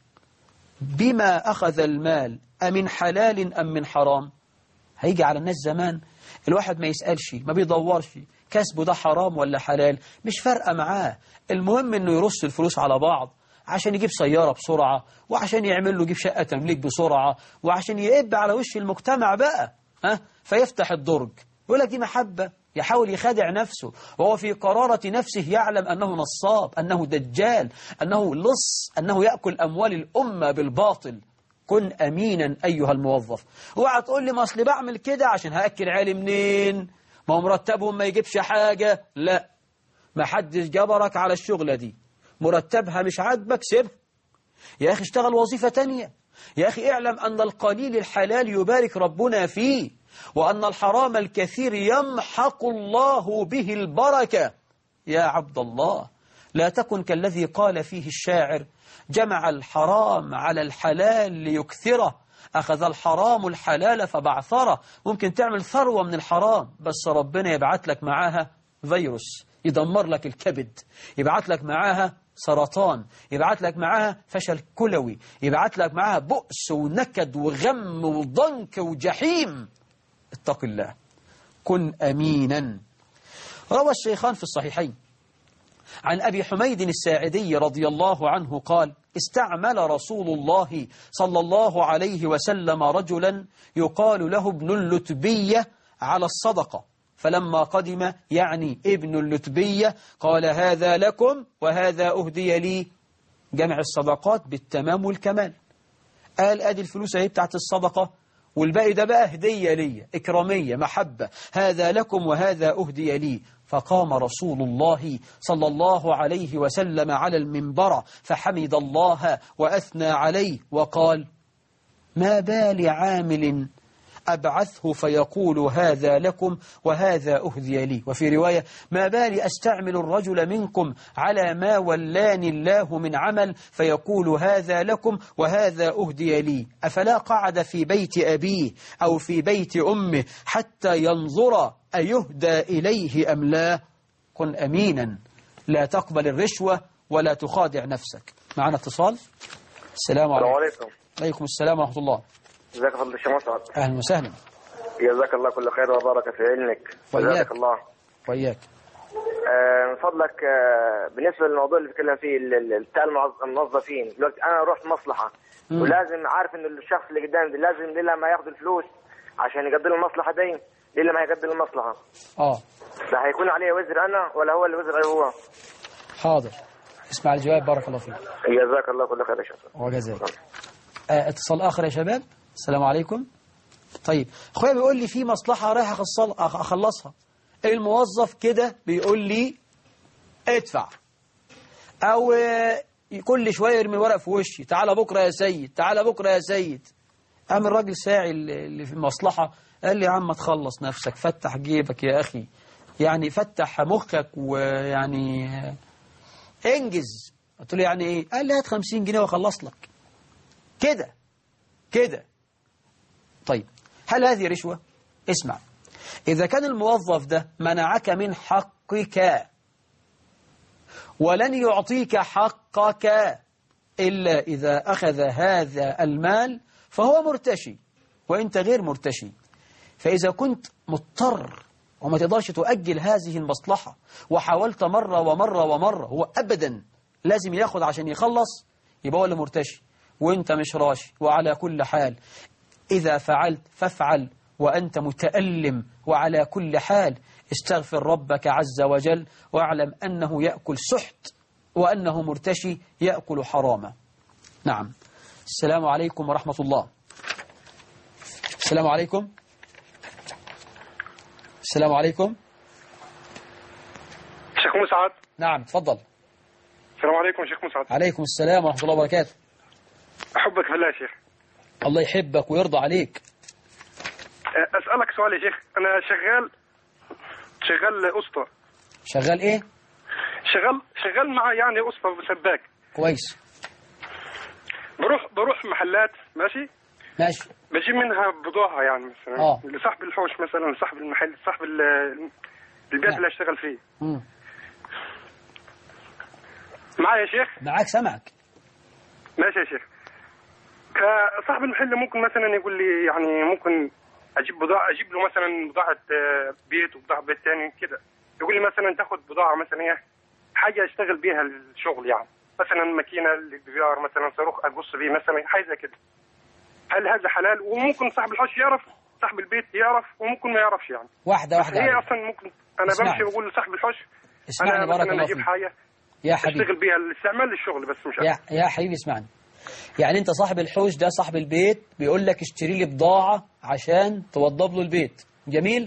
بما أخذ المال أمن حلال أم من حرام. هيجي على الناس زمان الواحد ما يسألش، ما بيدورش كسبه ده حرام ولا حلال، مش فارقة معاه. المهم إنه يرص الفلوس على بعض عشان يجيب سيارة بسرعة، وعشان يعمل له يجيب شقة تمليك بسرعة، وعشان يقب على وش المجتمع بقى، فيفتح الدرج. يقول لك دي محبة، يحاول يخادع نفسه، وهو في قرارة نفسه يعلم أنه نصاب، أنه دجال، أنه لص، أنه يأكل أموال الأمة بالباطل. كن أمينا أيها الموظف. اوعى تقول لي ما أصلي بعمل كده عشان هأكل عيالي منين، ما هو مرتبهم ما يجيبش حاجة. لا، ما حدش جبرك على الشغلة دي. مرتبها مش عاجبك سيبها يا أخي، اشتغل وظيفة تانية. يا أخي اعلم أن القليل الحلال يبارك ربنا فيه، وأن الحرام الكثير يمحق الله به البركة. يا عبد الله، لا تكن كالذي قال فيه الشاعر: جمع الحرام على الحلال ليكثره، أخذ الحرام الحلال فبعثره. ممكن تعمل ثروة من الحرام، بس ربنا يبعت لك معاها فيروس يدمر لك الكبد، يبعت لك معاها سرطان، يبعت لك معاها فشل كلوي، يبعت لك معاها بؤس ونكد وغم وضنك وجحيم. اتق الله، كن أمينا. روى الشيخان في الصحيحين عن أبي حميد الساعدي رضي الله عنه قال: استعمل رسول الله صلى الله عليه وسلم رجلا يقال له ابن اللتبية على الصدقة، فلما قدم، يعني ابن اللتبية، قال: هذا لكم وهذا أهدي لي. جمع الصدقات بالتمام والكمال. قال: أدي الفلوس اهي بتاعت الصدقة، والباقي ده بقى هدية لي، إكرامية، محبة. هذا لكم وهذا أهدي لي. فقام رسول الله صلى الله عليه وسلم على المنبر فحمد الله وأثنى عليه وقال: ما بال عامل أبعثه فيقول هذا لكم وهذا أهدي لي. وفي رواية: ما بال أستعمل الرجل منكم على ما ولاني الله من عمل فيقول هذا لكم وهذا أهدي لي. أفلا قعد في بيت أبيه أو في بيت أمه حتى ينظر أيهدى إليه أم لا. كن أمينا، لا تقبل الرشوة ولا تخادع نفسك. معنا اتصال. السلام عليكم. عليكم السلام ورحمة الله. ازيك يا فضل الشيخ مسعد؟ أهلا وسهلا. جزاك الله كل خير وبارك في علمك. جزاك الله. وإياك. من فضلك بالنسبه للموضوع اللي بتكلم فيه بتاع الموظفين، دلوقتي انا رحت مصلحه ولازم عارف ان الشخص اللي قدامي ده لازم ليه ما ياخذ الفلوس عشان يقضي له المصلحه دي، ليه ما يقضي له المصلحه؟ ده هيكون عليه وزر انا ولا هو اللي وزر هو؟ حاضر، اسمع الجواب. بارك الله فيك. جزاك الله كل خير يا شيخ. وجزاك. اتصال آخر يا شباب. السلام عليكم. طيب أخويا بيقول لي في مصلحة رايح أخلصها، الموظف كده بيقول لي ادفع، أو كل شوية يرمي ورق في وشي، تعالى بكرة يا سيد، تعالى بكرة يا سيد. قام الراجل ساعي اللي في المصلحة قال لي يا عم تخلص نفسك، فتح جيبك يا أخي، يعني فتح مخك ويعني انجز. قلت له يعني ايه؟ قال لي هات 50 جنيه واخلص لك. كده. طيب هل هذه رشوة؟ اسمع، إذا كان الموظف ده منعك من حقك ولن يعطيك حقك إلا إذا أخذ هذا المال فهو مرتشي وإنت غير مرتشي. فإذا كنت مضطر وما تقدرش تؤجل هذه المصلحة وحاولت مرة ومرة ومرة، هو أبدا لازم ياخد عشان يخلص، يبقى هو اللي مرتشي وإنت مش راشي. وعلى كل حال إذا فعلت فافعل وأنت متألم، وعلى كل حال استغفر ربك عز وجل واعلم أنه يأكل سحت وأنه مرتشي يأكل حراما. نعم. السلام عليكم ورحمة الله. السلام عليكم. السلام عليكم. شيخ مسعد. نعم تفضل. السلام عليكم شيخ مسعد. عليكم السلام ورحمة الله وبركاته. أحبك في الله يا شيخ. الله يحبك ويرضى عليك. أسألك سؤال يا شيخ، أنا شغال أسطى. شغال إيه؟ شغال مع يعني أسطى سباك. كويس. بروح محلات ماشي بجيب منها بضاعة يعني مثلا لصاحب الحوش، مثلا صاحب المحل، صاحب البيت اللي أشتغل فيه. معايا يا شيخ؟ معاك سمعك. ماشي يا شيخ. فصاحب المحل ممكن مثلا يقول لي يعني ممكن اجيب له مثلا بضاعه بيت وبضاعه بيت ثاني كده، يقول لي مثلا تاخد بضاعه مثلا ايه حاجه اشتغل بيها الشغل، يعني مثلا ماكينه للجزار، مثلا صاروخ اقص بيه، مثلا حاجه زي كده. هل هذا حلال؟ وممكن صاحب الحوش يعرف، صاحب البيت يعرف، وممكن ما يعرفش يعني. واحدة هي اصلا ممكن انا بمشي بقول لصاحب الحوش انا مثلا اجيب حاجه يا حبيبي اشتغل بيها الاستعمال للشغل بس مش يا حبيبي اسمعني. يعني انت صاحب الحوش ده صاحب البيت بيقول لك اشتري لي بضاعة عشان توضب له البيت. جميل؟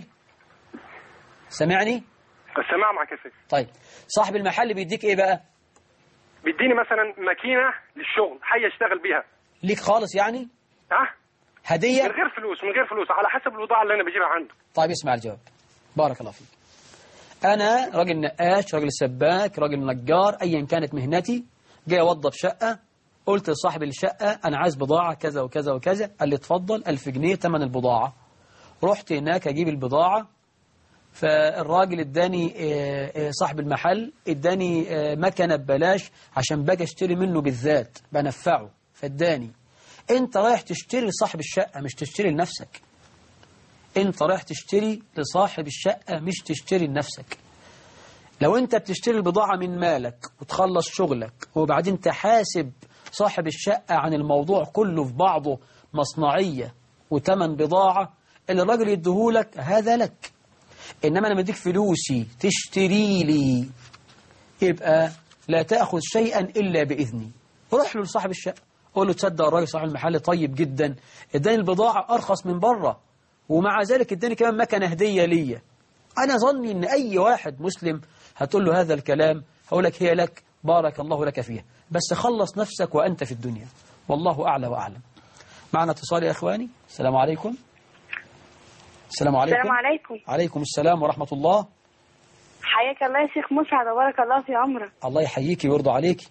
سمعني؟ سمع معك يا سيدي. طيب صاحب المحل بيديك ايه بقى؟ بيديني مثلا ماكينة للشغل حاجة اشتغل بيها. ليك خالص يعني؟ هدية؟ من غير فلوس على حسب البضاعة اللي انا بجيبها عنده. طيب اسمع الجواب. بارك الله فيك. انا راجل نقاش، راجل سباك، راجل نجار، ايا كانت مهنتي، جاي اوضب شقة، قلت لصاحب الشقة أنا عايز بضاعة كذا وكذا وكذا، قال لي اتفضل 1000 جنيه ثمن البضاعة. رحت هناك أجيب البضاعة، فالراجل اداني صاحب المحل اداني مكنة ببلاش عشان باجي اشتري منه بالذات بنفعه، فاداني. انت رايح تشتري لصاحب الشقة مش تشتري لنفسك. انت رايح تشتري لصاحب الشقة مش تشتري لنفسك. لو انت بتشتري البضاعة من مالك وتخلص شغلك وبعدين تحاسب صاحب الشقة عن الموضوع كله في بعضه مصنعية وتمن بضاعة اللي الراجل يديهولك هذا لك. إنما أنا مديك فلوسي تشتري لي يبقى لا تأخذ شيئا إلا بإذني. روح له لصاحب الشقة قول له تصدق الراجل صاحب المحل طيب جدا، اداني البضاعة أرخص من بره ومع ذلك اداني كمان مكنة هدية ليا. أنا ظني إن أي واحد مسلم هتقول له هذا الكلام هقول لك هي لك بارك الله لك فيها، بس خلص نفسك وأنت في الدنيا، والله أعلى وأعلم. معنا اتصال يا إخواني. السلام عليكم. السلام عليكم. السلام عليكم. عليكم السلام ورحمة الله. حياك الله يا شيخ مسعد وبارك الله في عمرك. الله يحييكي ويرضى عليكي.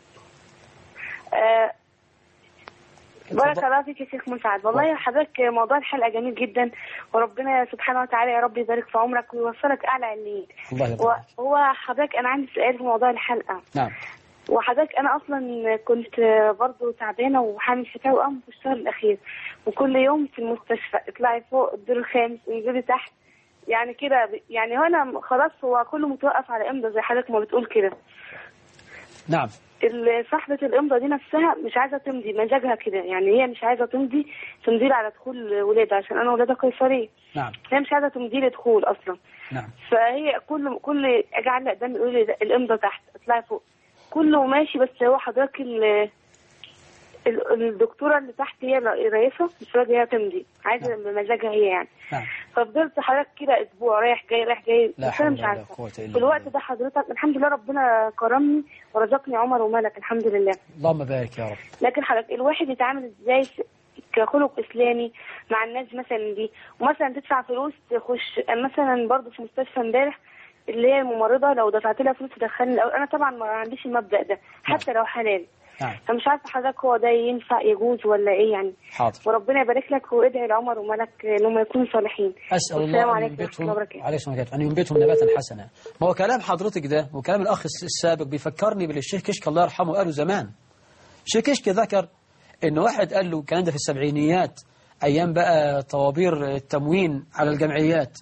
بارك الله فيك يا شيخ مسعد. والله حضرتك موضوع الحلقة جميل جدا، وربنا سبحانه وتعالى يا رب يبارك في عمرك ويوصلك أعلى عليين. الله يرضى عليك. هو حضرتك أنا عندي سؤال في موضوع الحلقة. نعم. وحضرتك انا اصلا كنت برضو تعبانه وحامل شتاء وقام في الشهر الاخير، وكل يوم في المستشفى اطلعي فوق الدور الخامس انزلي تحت، يعني كده يعني هو انا خلاص هو كله متوقف على امضى زي حضرتك ما بتقول كده. نعم. صاحبة الإمضة دي نفسها مش عايزة تمضي، مزاجها كده، يعني هي مش عايزة تمضي لي على دخول ولادها عشان أنا ولادها قيصرية. نعم. هي مش عايزة تمضي لي دخول أصلا. نعم. فهي كل أجي أعلق قدامي يقول لي الإمضة تحت اطلعي فوق، كله ماشي، بس هو حضرتك الدكتورة اللي تحت هي رئيسة مش راضية هي تمضي، عايزة بمزاجها هي يعني. نعم. ففضلت حضرتك كده أسبوع رايح جاي رايح جاي، بس أنا مش عارفة. في الوقت ده حضرتك الحمد لله ربنا كرمني ورزقني عمر وملك الحمد لله. اللهم بارك يا رب. لكن حضرتك الواحد يتعامل ازاي كخلق إسلامي مع الناس مثلا دي، ومثلا تدفع فلوس تخش مثلا برضه في مستشفى امبارح اللي هي الممرضة لو دفعت لها فلوس تدخلني الأول، أنا طبعا ما عنديش المبدأ ده حتى لو حلال. نعم. فمش عارفة حضرتك هو ده ينفع يجوز ولا إيه يعني؟ حاضر. وربنا يبارك لك وادعي لعمر وملك إنهم يكونوا صالحين. أسأل الله أن ينبتهم أن ينبتهم نباتا حسنا. ما هو كلام حضرتك ده وكلام الأخ السابق بيفكرني بالشيخ كشك الله يرحمه، قاله زمان. الشيخ كشك ذكر إن واحد قال له الكلام ده في السبعينيات أيام بقى طوابير التموين على الجمعيات،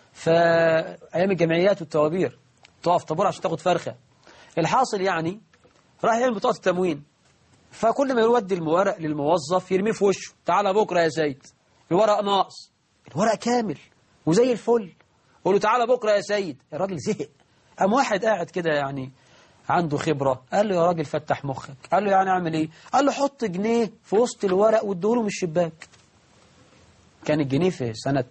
فأيام الجمعيات والطوابير تقف طابور عشان تاخد فرخة. الحاصل يعني راح يعمل بطاقة التموين، فكل ما يودي الورق للموظف يرميه في وشه، تعالى بكرة يا سيد الورق ناقص، الورق كامل وزي الفل، قول له تعالى بكرة يا سيد. الراجل زهق. قام واحد قاعد كده يعني عنده خبرة قال له يا راجل فتح مخك. قال له يعني اعمل ايه؟ قال له حط جنيه في وسط الورق واديله من الشباك. كان الجنيه في سنة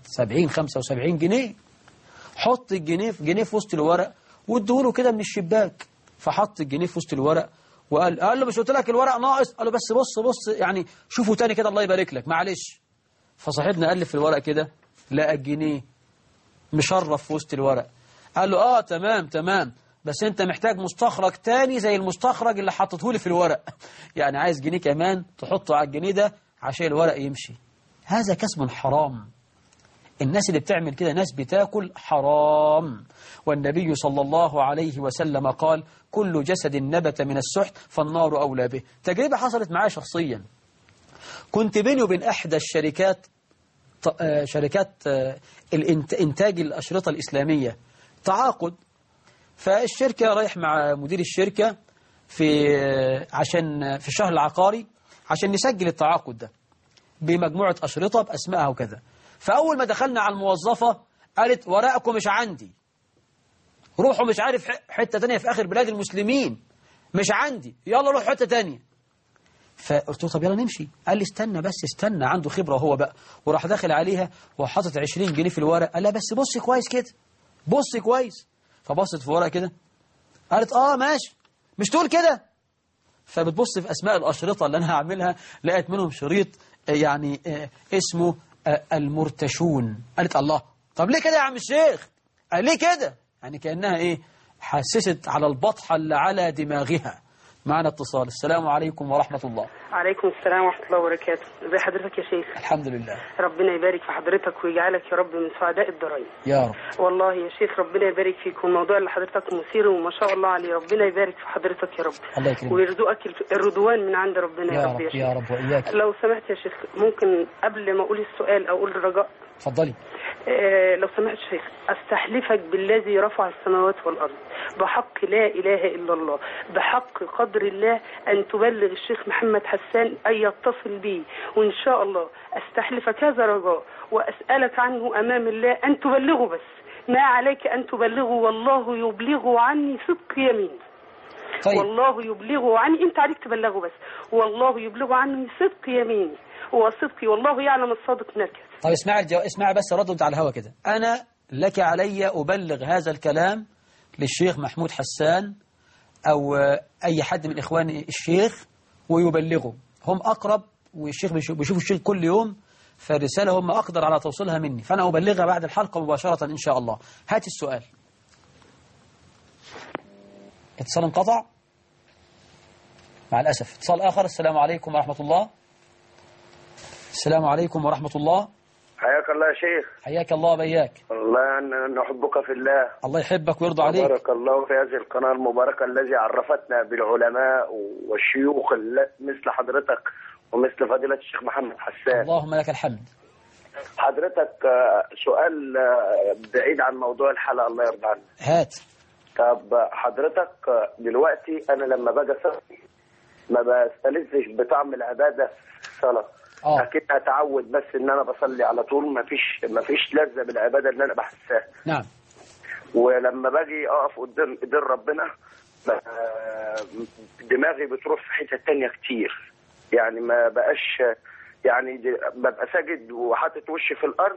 75 جنيه. حط الجنيه في وسط الورق واديله كده من الشباك. فحط الجنيه في وسط الورق قال له مش قلت لك الورق ناقص؟ قال له بس بص يعني شوفوا تاني كده الله يبارك لك معلش. فصاحبنا قلب في الورق كده لقى الجنيه مشرف في وسط الورق. قال له تمام بس انت محتاج مستخرج تاني زي المستخرج اللي حطته لي في الورق. يعني عايز جنيه كمان تحطه على الجنيه ده عشان الورق يمشي. هذا كسب حرام. الناس اللي بتعمل كده ناس بتاكل حرام. والنبي صلى الله عليه وسلم قال كل جسد نبت من السحت فالنار أولى به. تجربة حصلت معايا شخصيا. كنت بيني وبين أحدى الشركات شركات إنتاج الأشرطة الإسلامية تعاقد. فالشركة رايح مع مدير الشركة في الشهر العقاري عشان نسجل التعاقد ده بمجموعة أشرطة بأسمائها وكذا. فأول ما دخلنا على الموظفة قالت ورقكم مش عندي، روحوا مش عارف حتة تانية في آخر بلاد المسلمين، مش عندي، يلا روح حتة تانية. فقلت له طب يلا نمشي. قال لي استنى عنده خبرة هو بقى. وراح داخل عليها وحطت 20 جنيه في الورق. قال لها بس بصي كويس كده، بصي كويس. فبصت في ورق كده قالت ماشي مش تقول كده. فبتبص في أسماء الأشرطة اللي أنا هعملها لقيت منهم شريط يعني اسمه المرتشون. قالت الله طب ليه كده يا عم الشيخ؟ قال ليه كده؟ يعني كأنها حسست على البطحة اللي على دماغها. معنا اتصال. السلام عليكم ورحمة الله. عليكم السلام ورحمة الله وبركاته. ازي حضرتك يا شيخ؟ الحمد لله. ربنا يبارك في حضرتك ويجعلك يا رب من سعداء الدارين يا رب. والله يا شيخ ربنا يبارك فيك، والموضوع اللي حضرتك مثير وما شاء الله عليه. ربنا يبارك في حضرتك يا رب. الله يكرمك. ويرزقك الرضوان من عند ربنا يا رب يا شيخ. يا رب وإياك. لو سمحت يا شيخ ممكن قبل ما أقول السؤال أقول الرجاء؟ اتفضلي. لو سمحت شيخ أستحلفك بالذي رفع السماوات والأرض بحق لا إله إلا الله بحق قدر الله أن تبلغ الشيخ محمد حسان أن يتصل بي، وإن شاء الله أستحلفك هذا رجاء وأسألك عنه أمام الله أن تبلغه، بس ما عليك أن تبلغه والله يبلغه عني صدق يمين. طيب. والله يبلغه عني، أنت عليك تبلغه بس، والله يبلغه عني صدق يميني وصدقي والله يعلم الصادق من الكاذب. طيب اسمعي بس رد على الهوا كده. أنا لك علي أبلغ هذا الكلام للشيخ محمود حسان أو أي حد من إخوان الشيخ ويبلغه، هم أقرب والشيخ بيشوفوا الشيخ كل يوم، فالرسالة هم أقدر على توصيلها مني، فأنا أبلغها بعد الحلقة مباشرة إن شاء الله. هات السؤال. اتصال انقطع مع الأسف. اتصال آخر. السلام عليكم ورحمة الله. السلام عليكم ورحمة الله. حياك الله يا شيخ. حياك الله وبياك. والله نحبك في الله. الله يحبك ويرضى عليك. بارك الله في هذه القناة المباركة الذي عرفتنا بالعلماء والشيوخ مثل حضرتك ومثل فضيلة الشيخ محمد حسان. اللهم لك الحمد. حضرتك سؤال بعيد عن موضوع الحلقة، الله يرضى عنك. هات. طب حضرتك دلوقتي أنا لما باجي أصلي ما بستلذش بطعم العبادة في الصلاة. أكيد هتعود بس إن أنا بصلي على طول، مفيش لذة بالعبادة اللي أنا بحسها. نعم. ولما باجي أقف قدام إيدين ربنا دماغي بتروح في حتة تانية كتير، يعني ما بقاش، يعني ببقى ساجد وحاطط وشي في الأرض،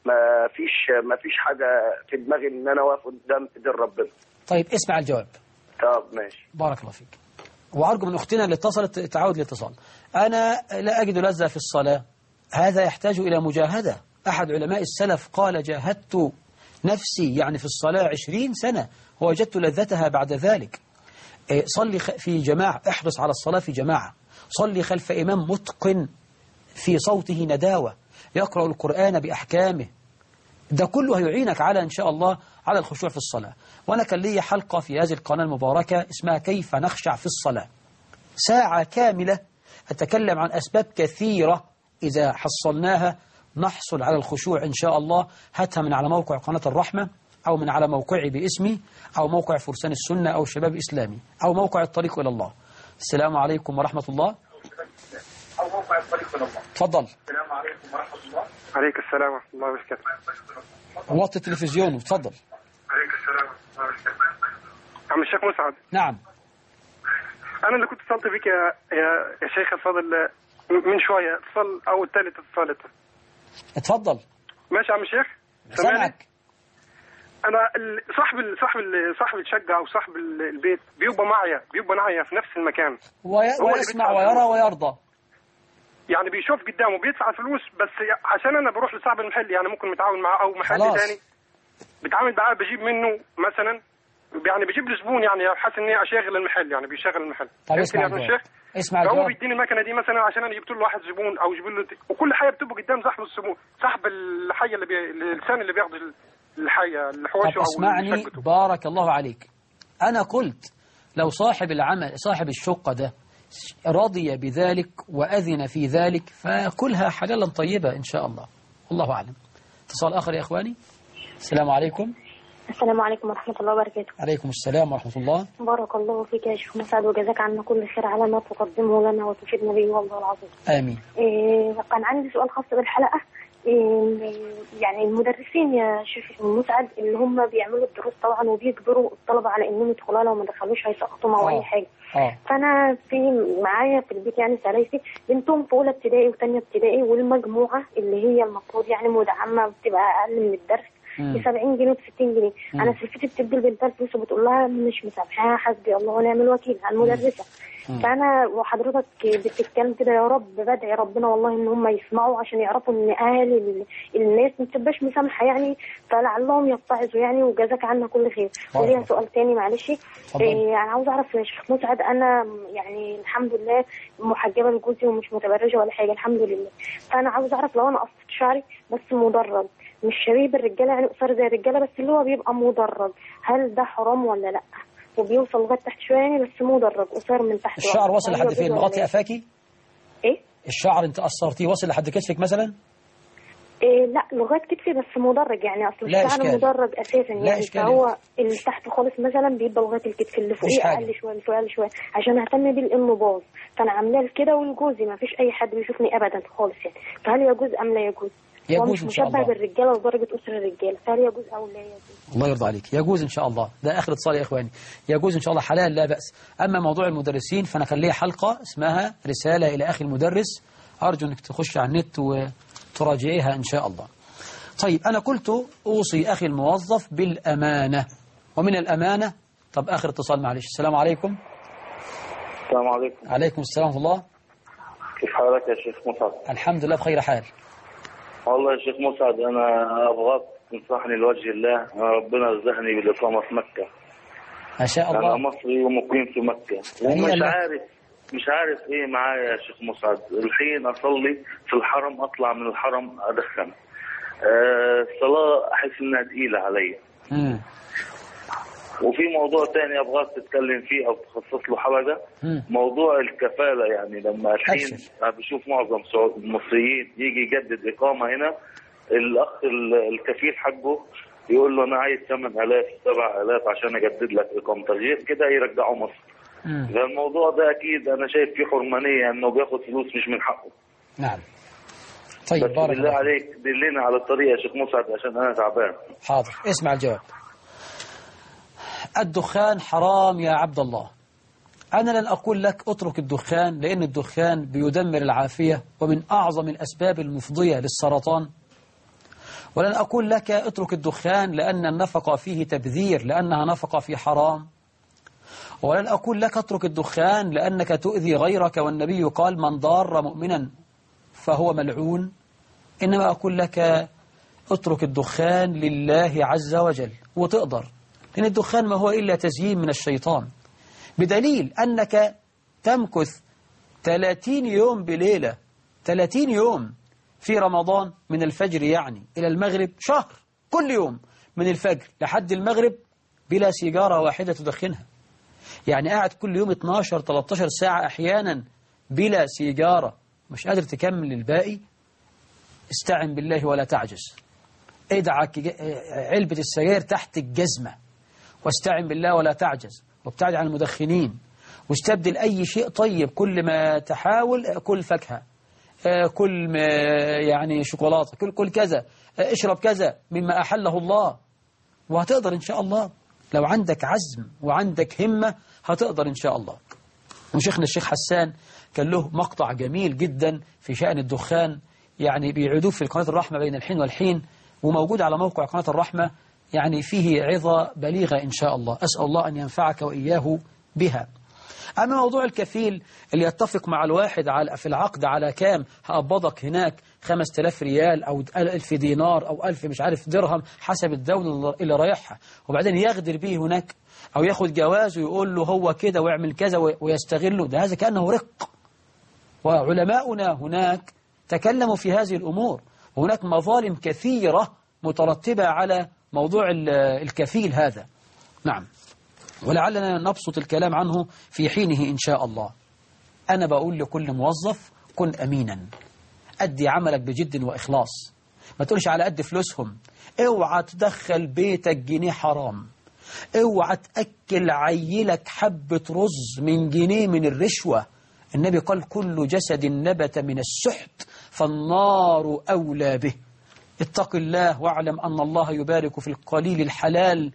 ما فيش حاجة في دماغي إن أنا واقف قدام إيدين ربنا. طيب اسمع الجواب. طب ماشي. بارك الله فيك. وأرجو من أختنا اللي اتصلت تعود الاتصال. أنا لا أجد لذة في الصلاة، هذا يحتاج إلى مجاهدة. أحد علماء السلف قال: جاهدت نفسي يعني في الصلاة 20 سنة ووجدت لذتها بعد ذلك. صلي في جماعة، احرص على الصلاة في جماعة، صلي خلف إمام متقن في صوته نداوة، يقرأ القرآن بأحكامه، ده كله هيعينك على إن شاء الله على الخشوع في الصلاة. وأنا كان لي حلقة في هذه القناة المباركة اسمها كيف نخشع في الصلاة، ساعة كاملة أتكلم عن أسباب كثيرة إذا حصلناها نحصل على الخشوع إن شاء الله. هاتها من على موقع قناة الرحمة، أو من على موقعي باسمي، أو موقع فرسان السنة، أو شباب إسلامي، أو موقع الطريق إلى الله. السلام عليكم ورحمة الله. أو موقع الطريق إلى الله. تفضل. السلام عليكم ورحمة الله. عليك السلام ورحمة الله وبركاته. وطي التلفزيون وتفضل. عليك السلام ورحمة الله وبركاته. عم الشيخ مسعد. نعم. أنا اللي كنت اتصلت بك يا شيخ الفاضل من شوية، اتصل أو الثالث اتصالت. اتفضل. ماشي يا عم الشيخ. سامعك. أنا صاحب الشقة أو صاحب البيت بيبقى معايا في نفس المكان، ويسمع ويرى ويرضى، يعني بيشوف قدامه بيدفع الفلوس، بس عشان أنا بروح لصاحب المحل، يعني ممكن متعاون معاه أو محل ثاني بتعامل معاه، بجيب منه مثلا، يعني بيجيب لي زبون، يعني حاسس اني اشغل المحل، يعني بيشغل المحل. طيب اسمع الجواب. اسمع الجواب. هو بيديني المكنه دي مثلا عشان انا جبت له واحد زبون او جبت له، وكل حاجه بتبقى قدام صاحب الزبون، صاحب الحيه اللسان اللي بياخذ الحيه الحوشه. طب اسمعني بارك الله عليك، انا قلت لو صاحب العمل صاحب الشقه ده رضي بذلك وأذن في ذلك فكلها حلالا طيبة إن شاء الله، والله أعلم. اتصال آخر يا إخواني. السلام عليكم. السلام عليكم ورحمة الله وبركاته. عليكم السلام ورحمة الله. بارك الله فيك يا شيخ مسعد، وجزاك عنا كل خير على ما تقدمه لنا وتفيدنا به والله العظيم. آمين. كان عندي سؤال خاص بالحلقة. يعني المدرسين يا شيخ مسعد اللي هم بيعملوا الدروس طبعا وبيجبروا الطلبة على انهم يدخلوا لو ما دخلوش هيسقطوا او اي حاجة. فانا معايا في البيت يعني سلايفي بنتهم في اولى ابتدائي وثانيه ابتدائي، والمجموعة اللي هي المفروض يعني مدعمة بتبقى اقل من الدرس ب 70 جنيه و 60 جنيه. انا سلفتي بتدي البنت الفلوس وبتقول لها مش مسامحاها، حسبي الله ونعم الوكيل على المدرسه. فانا وحضرتك بتتكلم كده يا رب، بدعي ربنا والله ان هم يسمعوا عشان يعرفوا ان اهالي الناس ما تبقاش مسامحه يعني، فلعلهم يتعظوا يعني، وجزاك عنا كل خير. وليها سؤال تاني معلش. انا عاوز اعرف يا شيخ مسعد، انا يعني الحمد لله محجبه لجوزي ومش متبرجه ولا حاجه الحمد لله، فانا عاوز اعرف لو انا قصت شعري بس مدرج مش شبيه بالرجاله يعني قصير زي الرجاله بس اللي هو بيبقى مدرج، هل ده حرام ولا لا؟ وبيوصل لغايه تحت شويه يعني بس مدرج قصير من تحت. الشعر وصل لحد فين؟ مغطي قفاكي؟ ايه؟ الشعر انت قصرتيه وصل لحد كتفك مثلا؟ لا لغايه كتفي بس مدرج يعني، اصل الشعر مدرج اساسا يعني، فهو اللي تحت خالص مثلا بيبقى لغايه الكتف، اللي فوقيه اقل شويه اللي فوقيه اقل شويه عشان اهتم بيه لانه باظ، فانا عاملاه كده ولجوزي ما فيش اي حد بيشوفني ابدا خالص يعني، فهل يجوز ام لا يجوز؟ يجوز إن شاء الله. مشبه بالرجاله لدرجه اسر الرجاله، فهل يجوز او لا يجوز؟ الله يرضى عليك، يجوز ان شاء الله. ده اخر اتصال يا اخواني، يجوز ان شاء الله حلال لا باس. اما موضوع المدرسين فانا خليه حلقه اسمها رساله الى اخي المدرس، ارجو انك تخش على النت وتراجعيها ان شاء الله. طيب انا قلت اوصي اخي الموظف بالامانه، ومن الامانه. طب اخر اتصال معلش. السلام عليكم. السلام عليكم. عليكم السلام ورحمه الله. كيف حالك يا شيخ مسعد؟ الحمد لله بخير حال. والله يا شيخ مسعد انا ابغاك تنصحني لوجه الله، ربنا رزقني بالاقامه في مكه. ما شاء الله. انا مصري ومقيم في مكه ومش عارف ايه معايا يا شيخ مسعد، الحين اصلي في الحرم اطلع من الحرم ادخن، الصلاة أحس إنها تقيلة عليا. وفي موضوع تاني أبغاك تتكلم فيه أو تخصص له حلقة. موضوع الكفالة، يعني لما الحين بشوف معظم المصريين يجي يجدد إقامة هنا، الأخ الكفيل حقه يقول له أنا عايز 8000 7000 عشان أجدد لك إقامتك، غير كده يرجعه مصر. فالموضوع ده أكيد أنا شايف فيه حرمانية، إنه بياخد فلوس مش من حقه. نعم. طيب بس بالله عليك دلنا على الطريقة يا شيخ مسعد عشان أنا تعبان. حاضر، اسمع الجواب. الدخان حرام يا عبد الله. أنا لن أقول لك اترك الدخان، لأن الدخان بيدمر العافية ومن أعظم الأسباب المفضية للسرطان. ولن أقول لك اترك الدخان لأن النفقة فيه تبذير، لأنها نفقة في حرام. ولن أقول لك اترك الدخان لأنك تؤذي غيرك، والنبي قال من ضار مؤمنا فهو ملعون. إنما أقول لك اترك الدخان لله عز وجل، وتقدر، لأن الدخان ما هو إلا تزيين من الشيطان، بدليل أنك تمكث 30 يوم بليلة، 30 يوم في رمضان من الفجر يعني إلى المغرب، شهر، كل يوم من الفجر لحد المغرب بلا سيجارة واحدة تدخنها. يعني قاعد كل يوم 12-13 ساعة أحيانا بلا سيجارة، مش قادر تكمل الباقي. استعن بالله ولا تعجز، ادعك علبة السجاير تحت الجزمة، واستعن بالله ولا تعجز، وابتعد عن المدخنين، واستبدل أي شيء طيب. كل ما تحاول كل فاكهة، كل يعني شوكولاتة، كل كذا، اشرب كذا مما أحله الله، وهتقدر إن شاء الله. لو عندك عزم وعندك همة هتقدر إن شاء الله. وشيخنا الشيخ حسان كان له مقطع جميل جدا في شأن الدخان، يعني بيعيدوه في قناة الرحمة بين الحين والحين، وموجود على موقع قناة الرحمة، يعني فيه عظة بليغة إن شاء الله. أسأل الله أن ينفعك وإياه بها. أما موضوع الكفيل اللي يتفق مع الواحد في العقد على كام هقبضك هناك 5000 ريال أو 1000 دينار أو 1000 مش عارف درهم حسب الدولة اللي رايحها، وبعدين يغدر به هناك أو ياخد جواز ويقول له هو كده ويعمل كذا ويستغله، ده هذا كأنه رق. وعلماؤنا هناك تكلموا في هذه الأمور، وهناك مظالم كثيرة مترتبة على موضوع الكفيل هذا. نعم، ولعلنا نبسط الكلام عنه في حينه إن شاء الله. أنا بقول لكل موظف كن أمينا، أدي عملك بجد وإخلاص، ما تقولش على قد فلوسهم. اوعى تدخل بيتك جنيه حرام، اوعى تأكل عيلك حبة رز من جنيه من الرشوة. النبي قال كل جسد نبت من السحت فالنار أولى به. اتق الله واعلم أن الله يبارك في القليل الحلال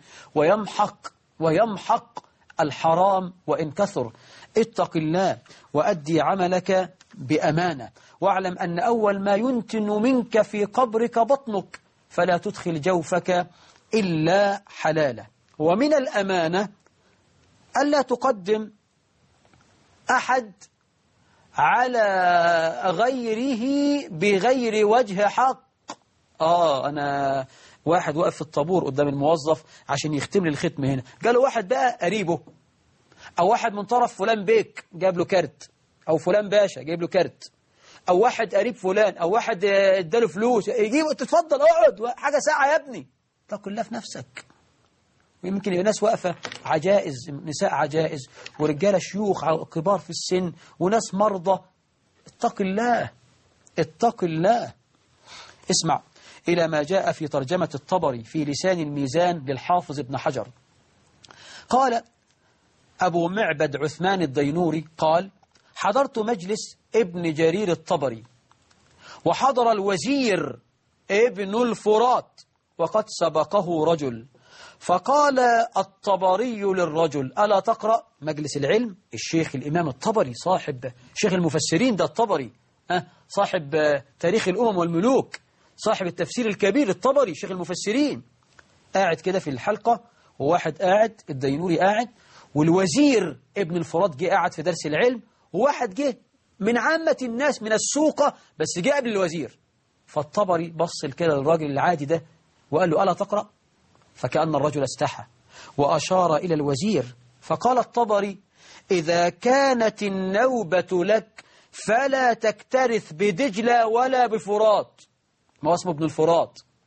ويمحق الحرام وإن كثر. اتق الله وأدي عملك بأمانة، واعلم أن أول ما ينتن منك في قبرك بطنك، فلا تدخل جوفك إلا حلالا. ومن الأمانة ألا تقدم أحد على غيره بغير وجه حق. أنا واحد وقف في الطابور قدام الموظف عشان يختم لي الختم هنا، قالوا واحد بقى قريبه، أو واحد من طرف فلان بيك جاب له كارت، أو فلان باشا جايب له كارت، أو واحد قريب فلان، أو واحد اداله فلوس يجيب تتفضل اقعد حاجة ساعة يا ابني. اتق الله في نفسك. ويمكن يبقى ناس واقفة عجائز، نساء عجائز ورجالة شيوخ كبار في السن وناس مرضى. اتق الله، اتق الله. اسمع إلى ما جاء في ترجمة الطبري في لسان الميزان للحافظ ابن حجر. قال أبو معبد عثمان الدينوري قال حضرت مجلس ابن جرير الطبري، وحضر الوزير ابن الفرات وقد سبقه رجل، فقال الطبري للرجل ألا تقرأ؟ مجلس العلم، الشيخ الإمام الطبري صاحب شيخ المفسرين، ده الطبري صاحب تاريخ الأمم والملوك، صاحب التفسير الكبير الطبري شيخ المفسرين. قاعد كده في الحلقة، وواحد قاعد الدينوري قاعد، والوزير ابن الفرات جه قاعد في درس العلم، وواحد جه من عامة الناس من السوقة بس جه قبل الوزير. فالطبري بص كده للراجل العادي ده وقال له ألا تقرأ؟ فكأن الرجل استحى وأشار إلى الوزير، فقال الطبري إذا كانت النوبة لك فلا تكترث بدجلة ولا بفرات. ما هو اسمه ابن الفرات،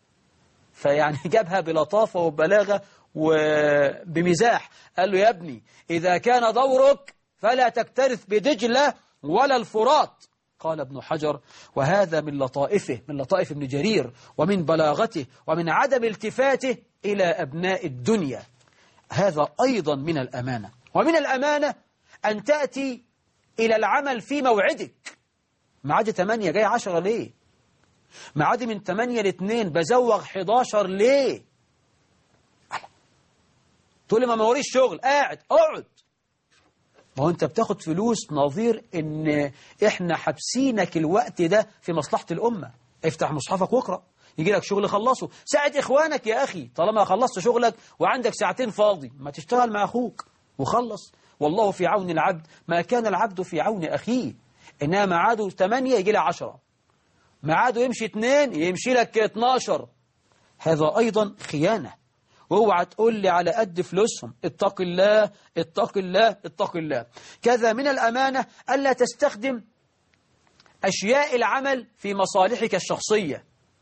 فيعني جابها بلطافة وبلاغة وبمزاح. قال له: يا ابني إذا كان دورك فلا تكترث بدجلة ولا الفرات. قال ابن حجر: وهذا من لطائفه، من لطائف ابن جرير، ومن بلاغته، ومن عدم التفاته إلى أبناء الدنيا. هذا أيضا من الأمانة. ومن الأمانة أن تأتي إلى العمل في موعدك. معادي 8 جاي 10 ليه؟ معادي من 8 ل 2 بزوغ 11 ليه؟ تقول لي ما موريش شغل، اقعد. ما هو انت بتاخد فلوس نظير ان احنا حابسينك الوقت ده في مصلحة الأمة. افتح مصحفك واقرأ، يجي لك شغل خلصه، ساعد إخوانك يا أخي. طالما خلصت شغلك وعندك ساعتين فاضي، ما تشتغل مع أخوك وخلص. والله في عون العبد ما كان العبد في عون أخيه. إنما معاده 8 يجي له 10، معاده يمشي 2 يمشي لك 12. هذا أيضا خيانة. واوعى تقول لي على قد فلوسهم. اتق الله اتق الله اتق الله. كذا من الأمانة ألا تستخدم أشياء العمل في مصالحك الشخصية.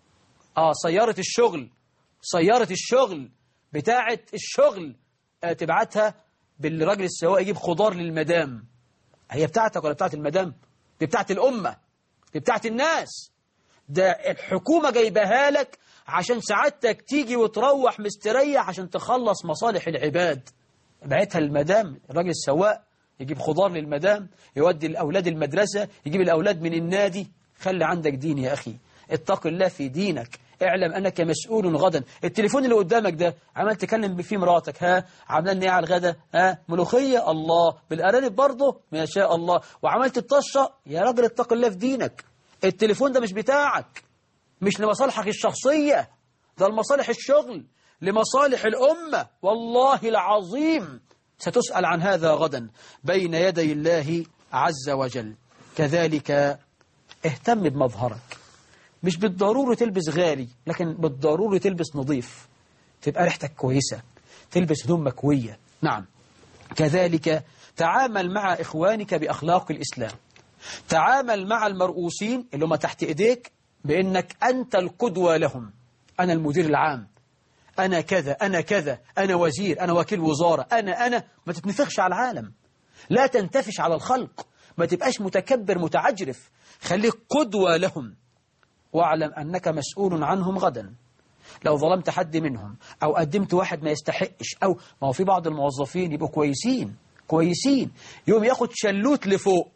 سيارة الشغل بتاعة الشغل تبعتها بالراجل السواق يجيب خضار للمدام. هي بتاعتك ولا بتاعت المدام؟ دي بتاعت الأمة، دي بتاعت الناس. ده الحكومة جايبها لك عشان سعادتك تيجي وتروح مستريح عشان تخلص مصالح العباد. بعتها المدام، الراجل السواق يجيب خضار للمدام، يودي الأولاد المدرسة، يجيب الأولاد من النادي. خلي عندك دين يا أخي، اتق الله في دينك. اعلم أنك مسؤول غدا. التليفون اللي قدامك ده عمال تكلم فيه مراتك، عملان ايه على الغدا؟ ملوخية، الله. بالأرانب برضه، ما شاء الله. وعملت الطشة، يا راجل اتق الله في دينك. التليفون ده مش بتاعك، مش لمصالحك الشخصية، ده لمصالح الشغل، لمصالح الأمة. والله العظيم ستسأل عن هذا غدا بين يدي الله عز وجل. كذلك اهتم بمظهرك. مش بالضرورة تلبس غالي، لكن بالضرورة تلبس نظيف، تبقى ريحتك كويسة، تلبس هدوم مكوية. نعم. كذلك تعامل مع إخوانك بأخلاق الإسلام. تعامل مع المرؤوسين اللي هم تحت إيديك بأنك أنت القدوة لهم. أنا المدير العام، أنا كذا، أنا كذا، أنا وزير، أنا وكيل وزارة، أنا. ما تتنفخش على العالم، لا تنتفش على الخلق، ما تبقاش متكبر متعجرف. خليك قدوة لهم، واعلم أنك مسؤول عنهم غدا. لو ظلمت حد منهم أو قدمت واحد ما يستحقش، أو ما هو في بعض الموظفين يبقوا كويسين يوم ياخد شلوت لفوق،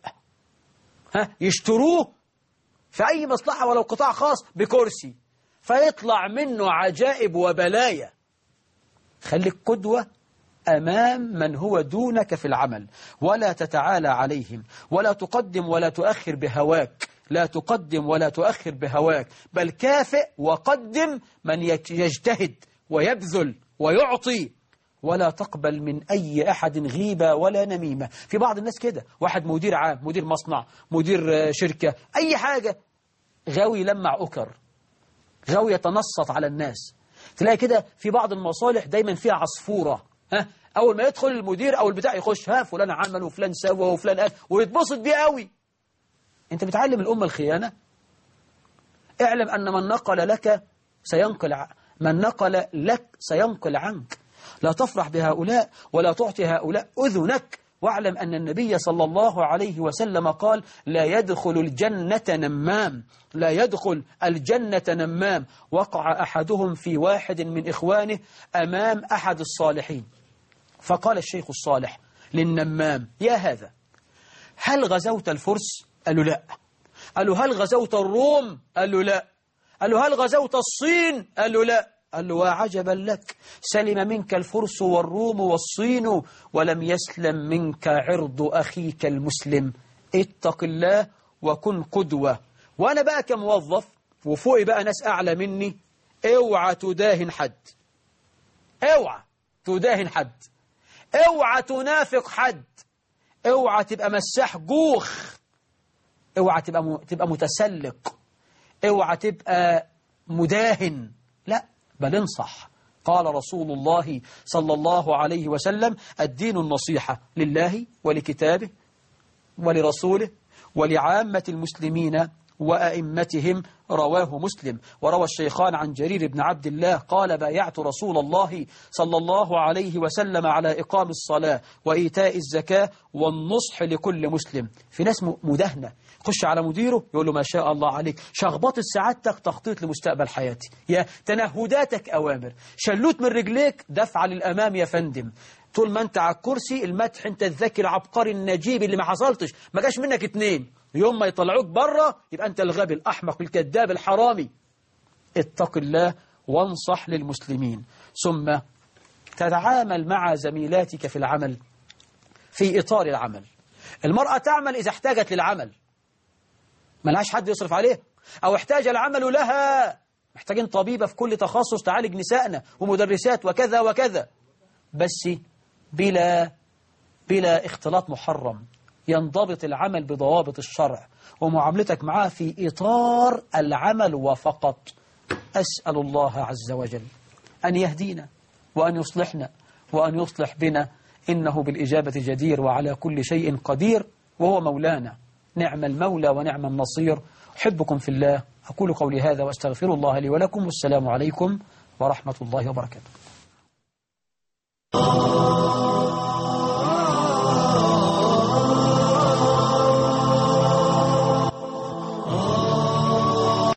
يشتروه في أي مصلحة ولو قطاع خاص بكرسي، فيطلع منه عجائب وبلايا. خليك قدوة أمام من هو دونك في العمل، ولا تتعالى عليهم، ولا تقدم ولا تؤخر بهواك. لا تقدم ولا تؤخر بهواك، بل كافئ وقدم من يجتهد ويبذل ويعطي. ولا تقبل من أي أحد غيبة ولا نميمة. في بعض الناس كده، واحد مدير عام، مدير مصنع، مدير شركة، أي حاجة، غاوي يلمع أكر، غاوي يتنصت على الناس. تلاقي كده في بعض المصالح دايما فيها عصفورة، أول ما يدخل المدير أو البتاع يخش، فلان عمل وفلان سوى وفلان قال، ويتبسط بيه قوي. أنت بتعلم الأمة الخيانة؟ اعلم أن من نقل لك سينقل عنك. لا تفرح بهؤلاء ولا تعطي هؤلاء أذنك. واعلم أن النبي صلى الله عليه وسلم قال: لا يدخل الجنة نمام، لا يدخل الجنة نمام. وقع أحدهم في واحد من إخوانه أمام أحد الصالحين، فقال الشيخ الصالح للنمام: يا هذا، هل غزوت الفرس؟ قال له لا. قال له: هل غزوت الروم؟ قال له لا. قال له: هل غزوت الصين؟ قال له لا. قال له: وعجبا لك، سلم منك الفرس والروم والصين، ولم يسلم منك عرض أخيك المسلم. اتق الله وكن قدوة. وأنا بقى كموظف وفوقي بقى ناس أعلى مني، اوعى تداهن حد، اوعى تداهن حد، اوعى تنافق حد، اوعى تبقى مساح جوخ، اوعى تبقى متسلق، اوعى تبقى مداهن، لا، بل انصح. قال رسول الله صلى الله عليه وسلم: الدين النصيحة لله ولكتابه ولرسوله ولعامة المسلمين وأئمتهم، رواه مسلم. وروى الشيخان عن جرير بن عبد الله قال: بايعت رسول الله صلى الله عليه وسلم على إقام الصلاة وإيتاء الزكاة والنصح لكل مسلم. في ناس مدهنة، خش على مديره يقول له: ما شاء الله عليك، شخبطة سعادتك تخطيط لمستقبل حياتي، يا تنهداتك أوامر، شلوت من رجليك دفع للأمام يا فندم. طول ما أنت على الكرسي المدح، أنت الذكي العبقري النجيب اللي ما حصلتش، ما جاش منك اتنين. يوم ما يطلعوك بره يبقى أنت الغبي الأحمق الكذاب الحرامي. اتق الله وانصح للمسلمين. ثم تتعامل مع زميلاتك في العمل في إطار العمل. المرأة تعمل إذا احتاجت للعمل، ملهاش حد يصرف عليه، أو احتاج العمل لها، محتاجين طبيبة في كل تخصص تعالج نسائنا ومدرسات وكذا وكذا، بس بلا اختلاط محرم، ينضبط العمل بضوابط الشرع ومعاملتك معاه في إطار العمل وفقط. أسأل الله عز وجل أن يهدينا وأن يصلحنا وأن يصلح بنا، إنه بالإجابة جدير وعلى كل شيء قدير، وهو مولانا، نعم المولى ونعم النصير. أحبكم في الله، أقول قولي هذا وأستغفر الله لي ولكم، والسلام عليكم ورحمة الله وبركاته.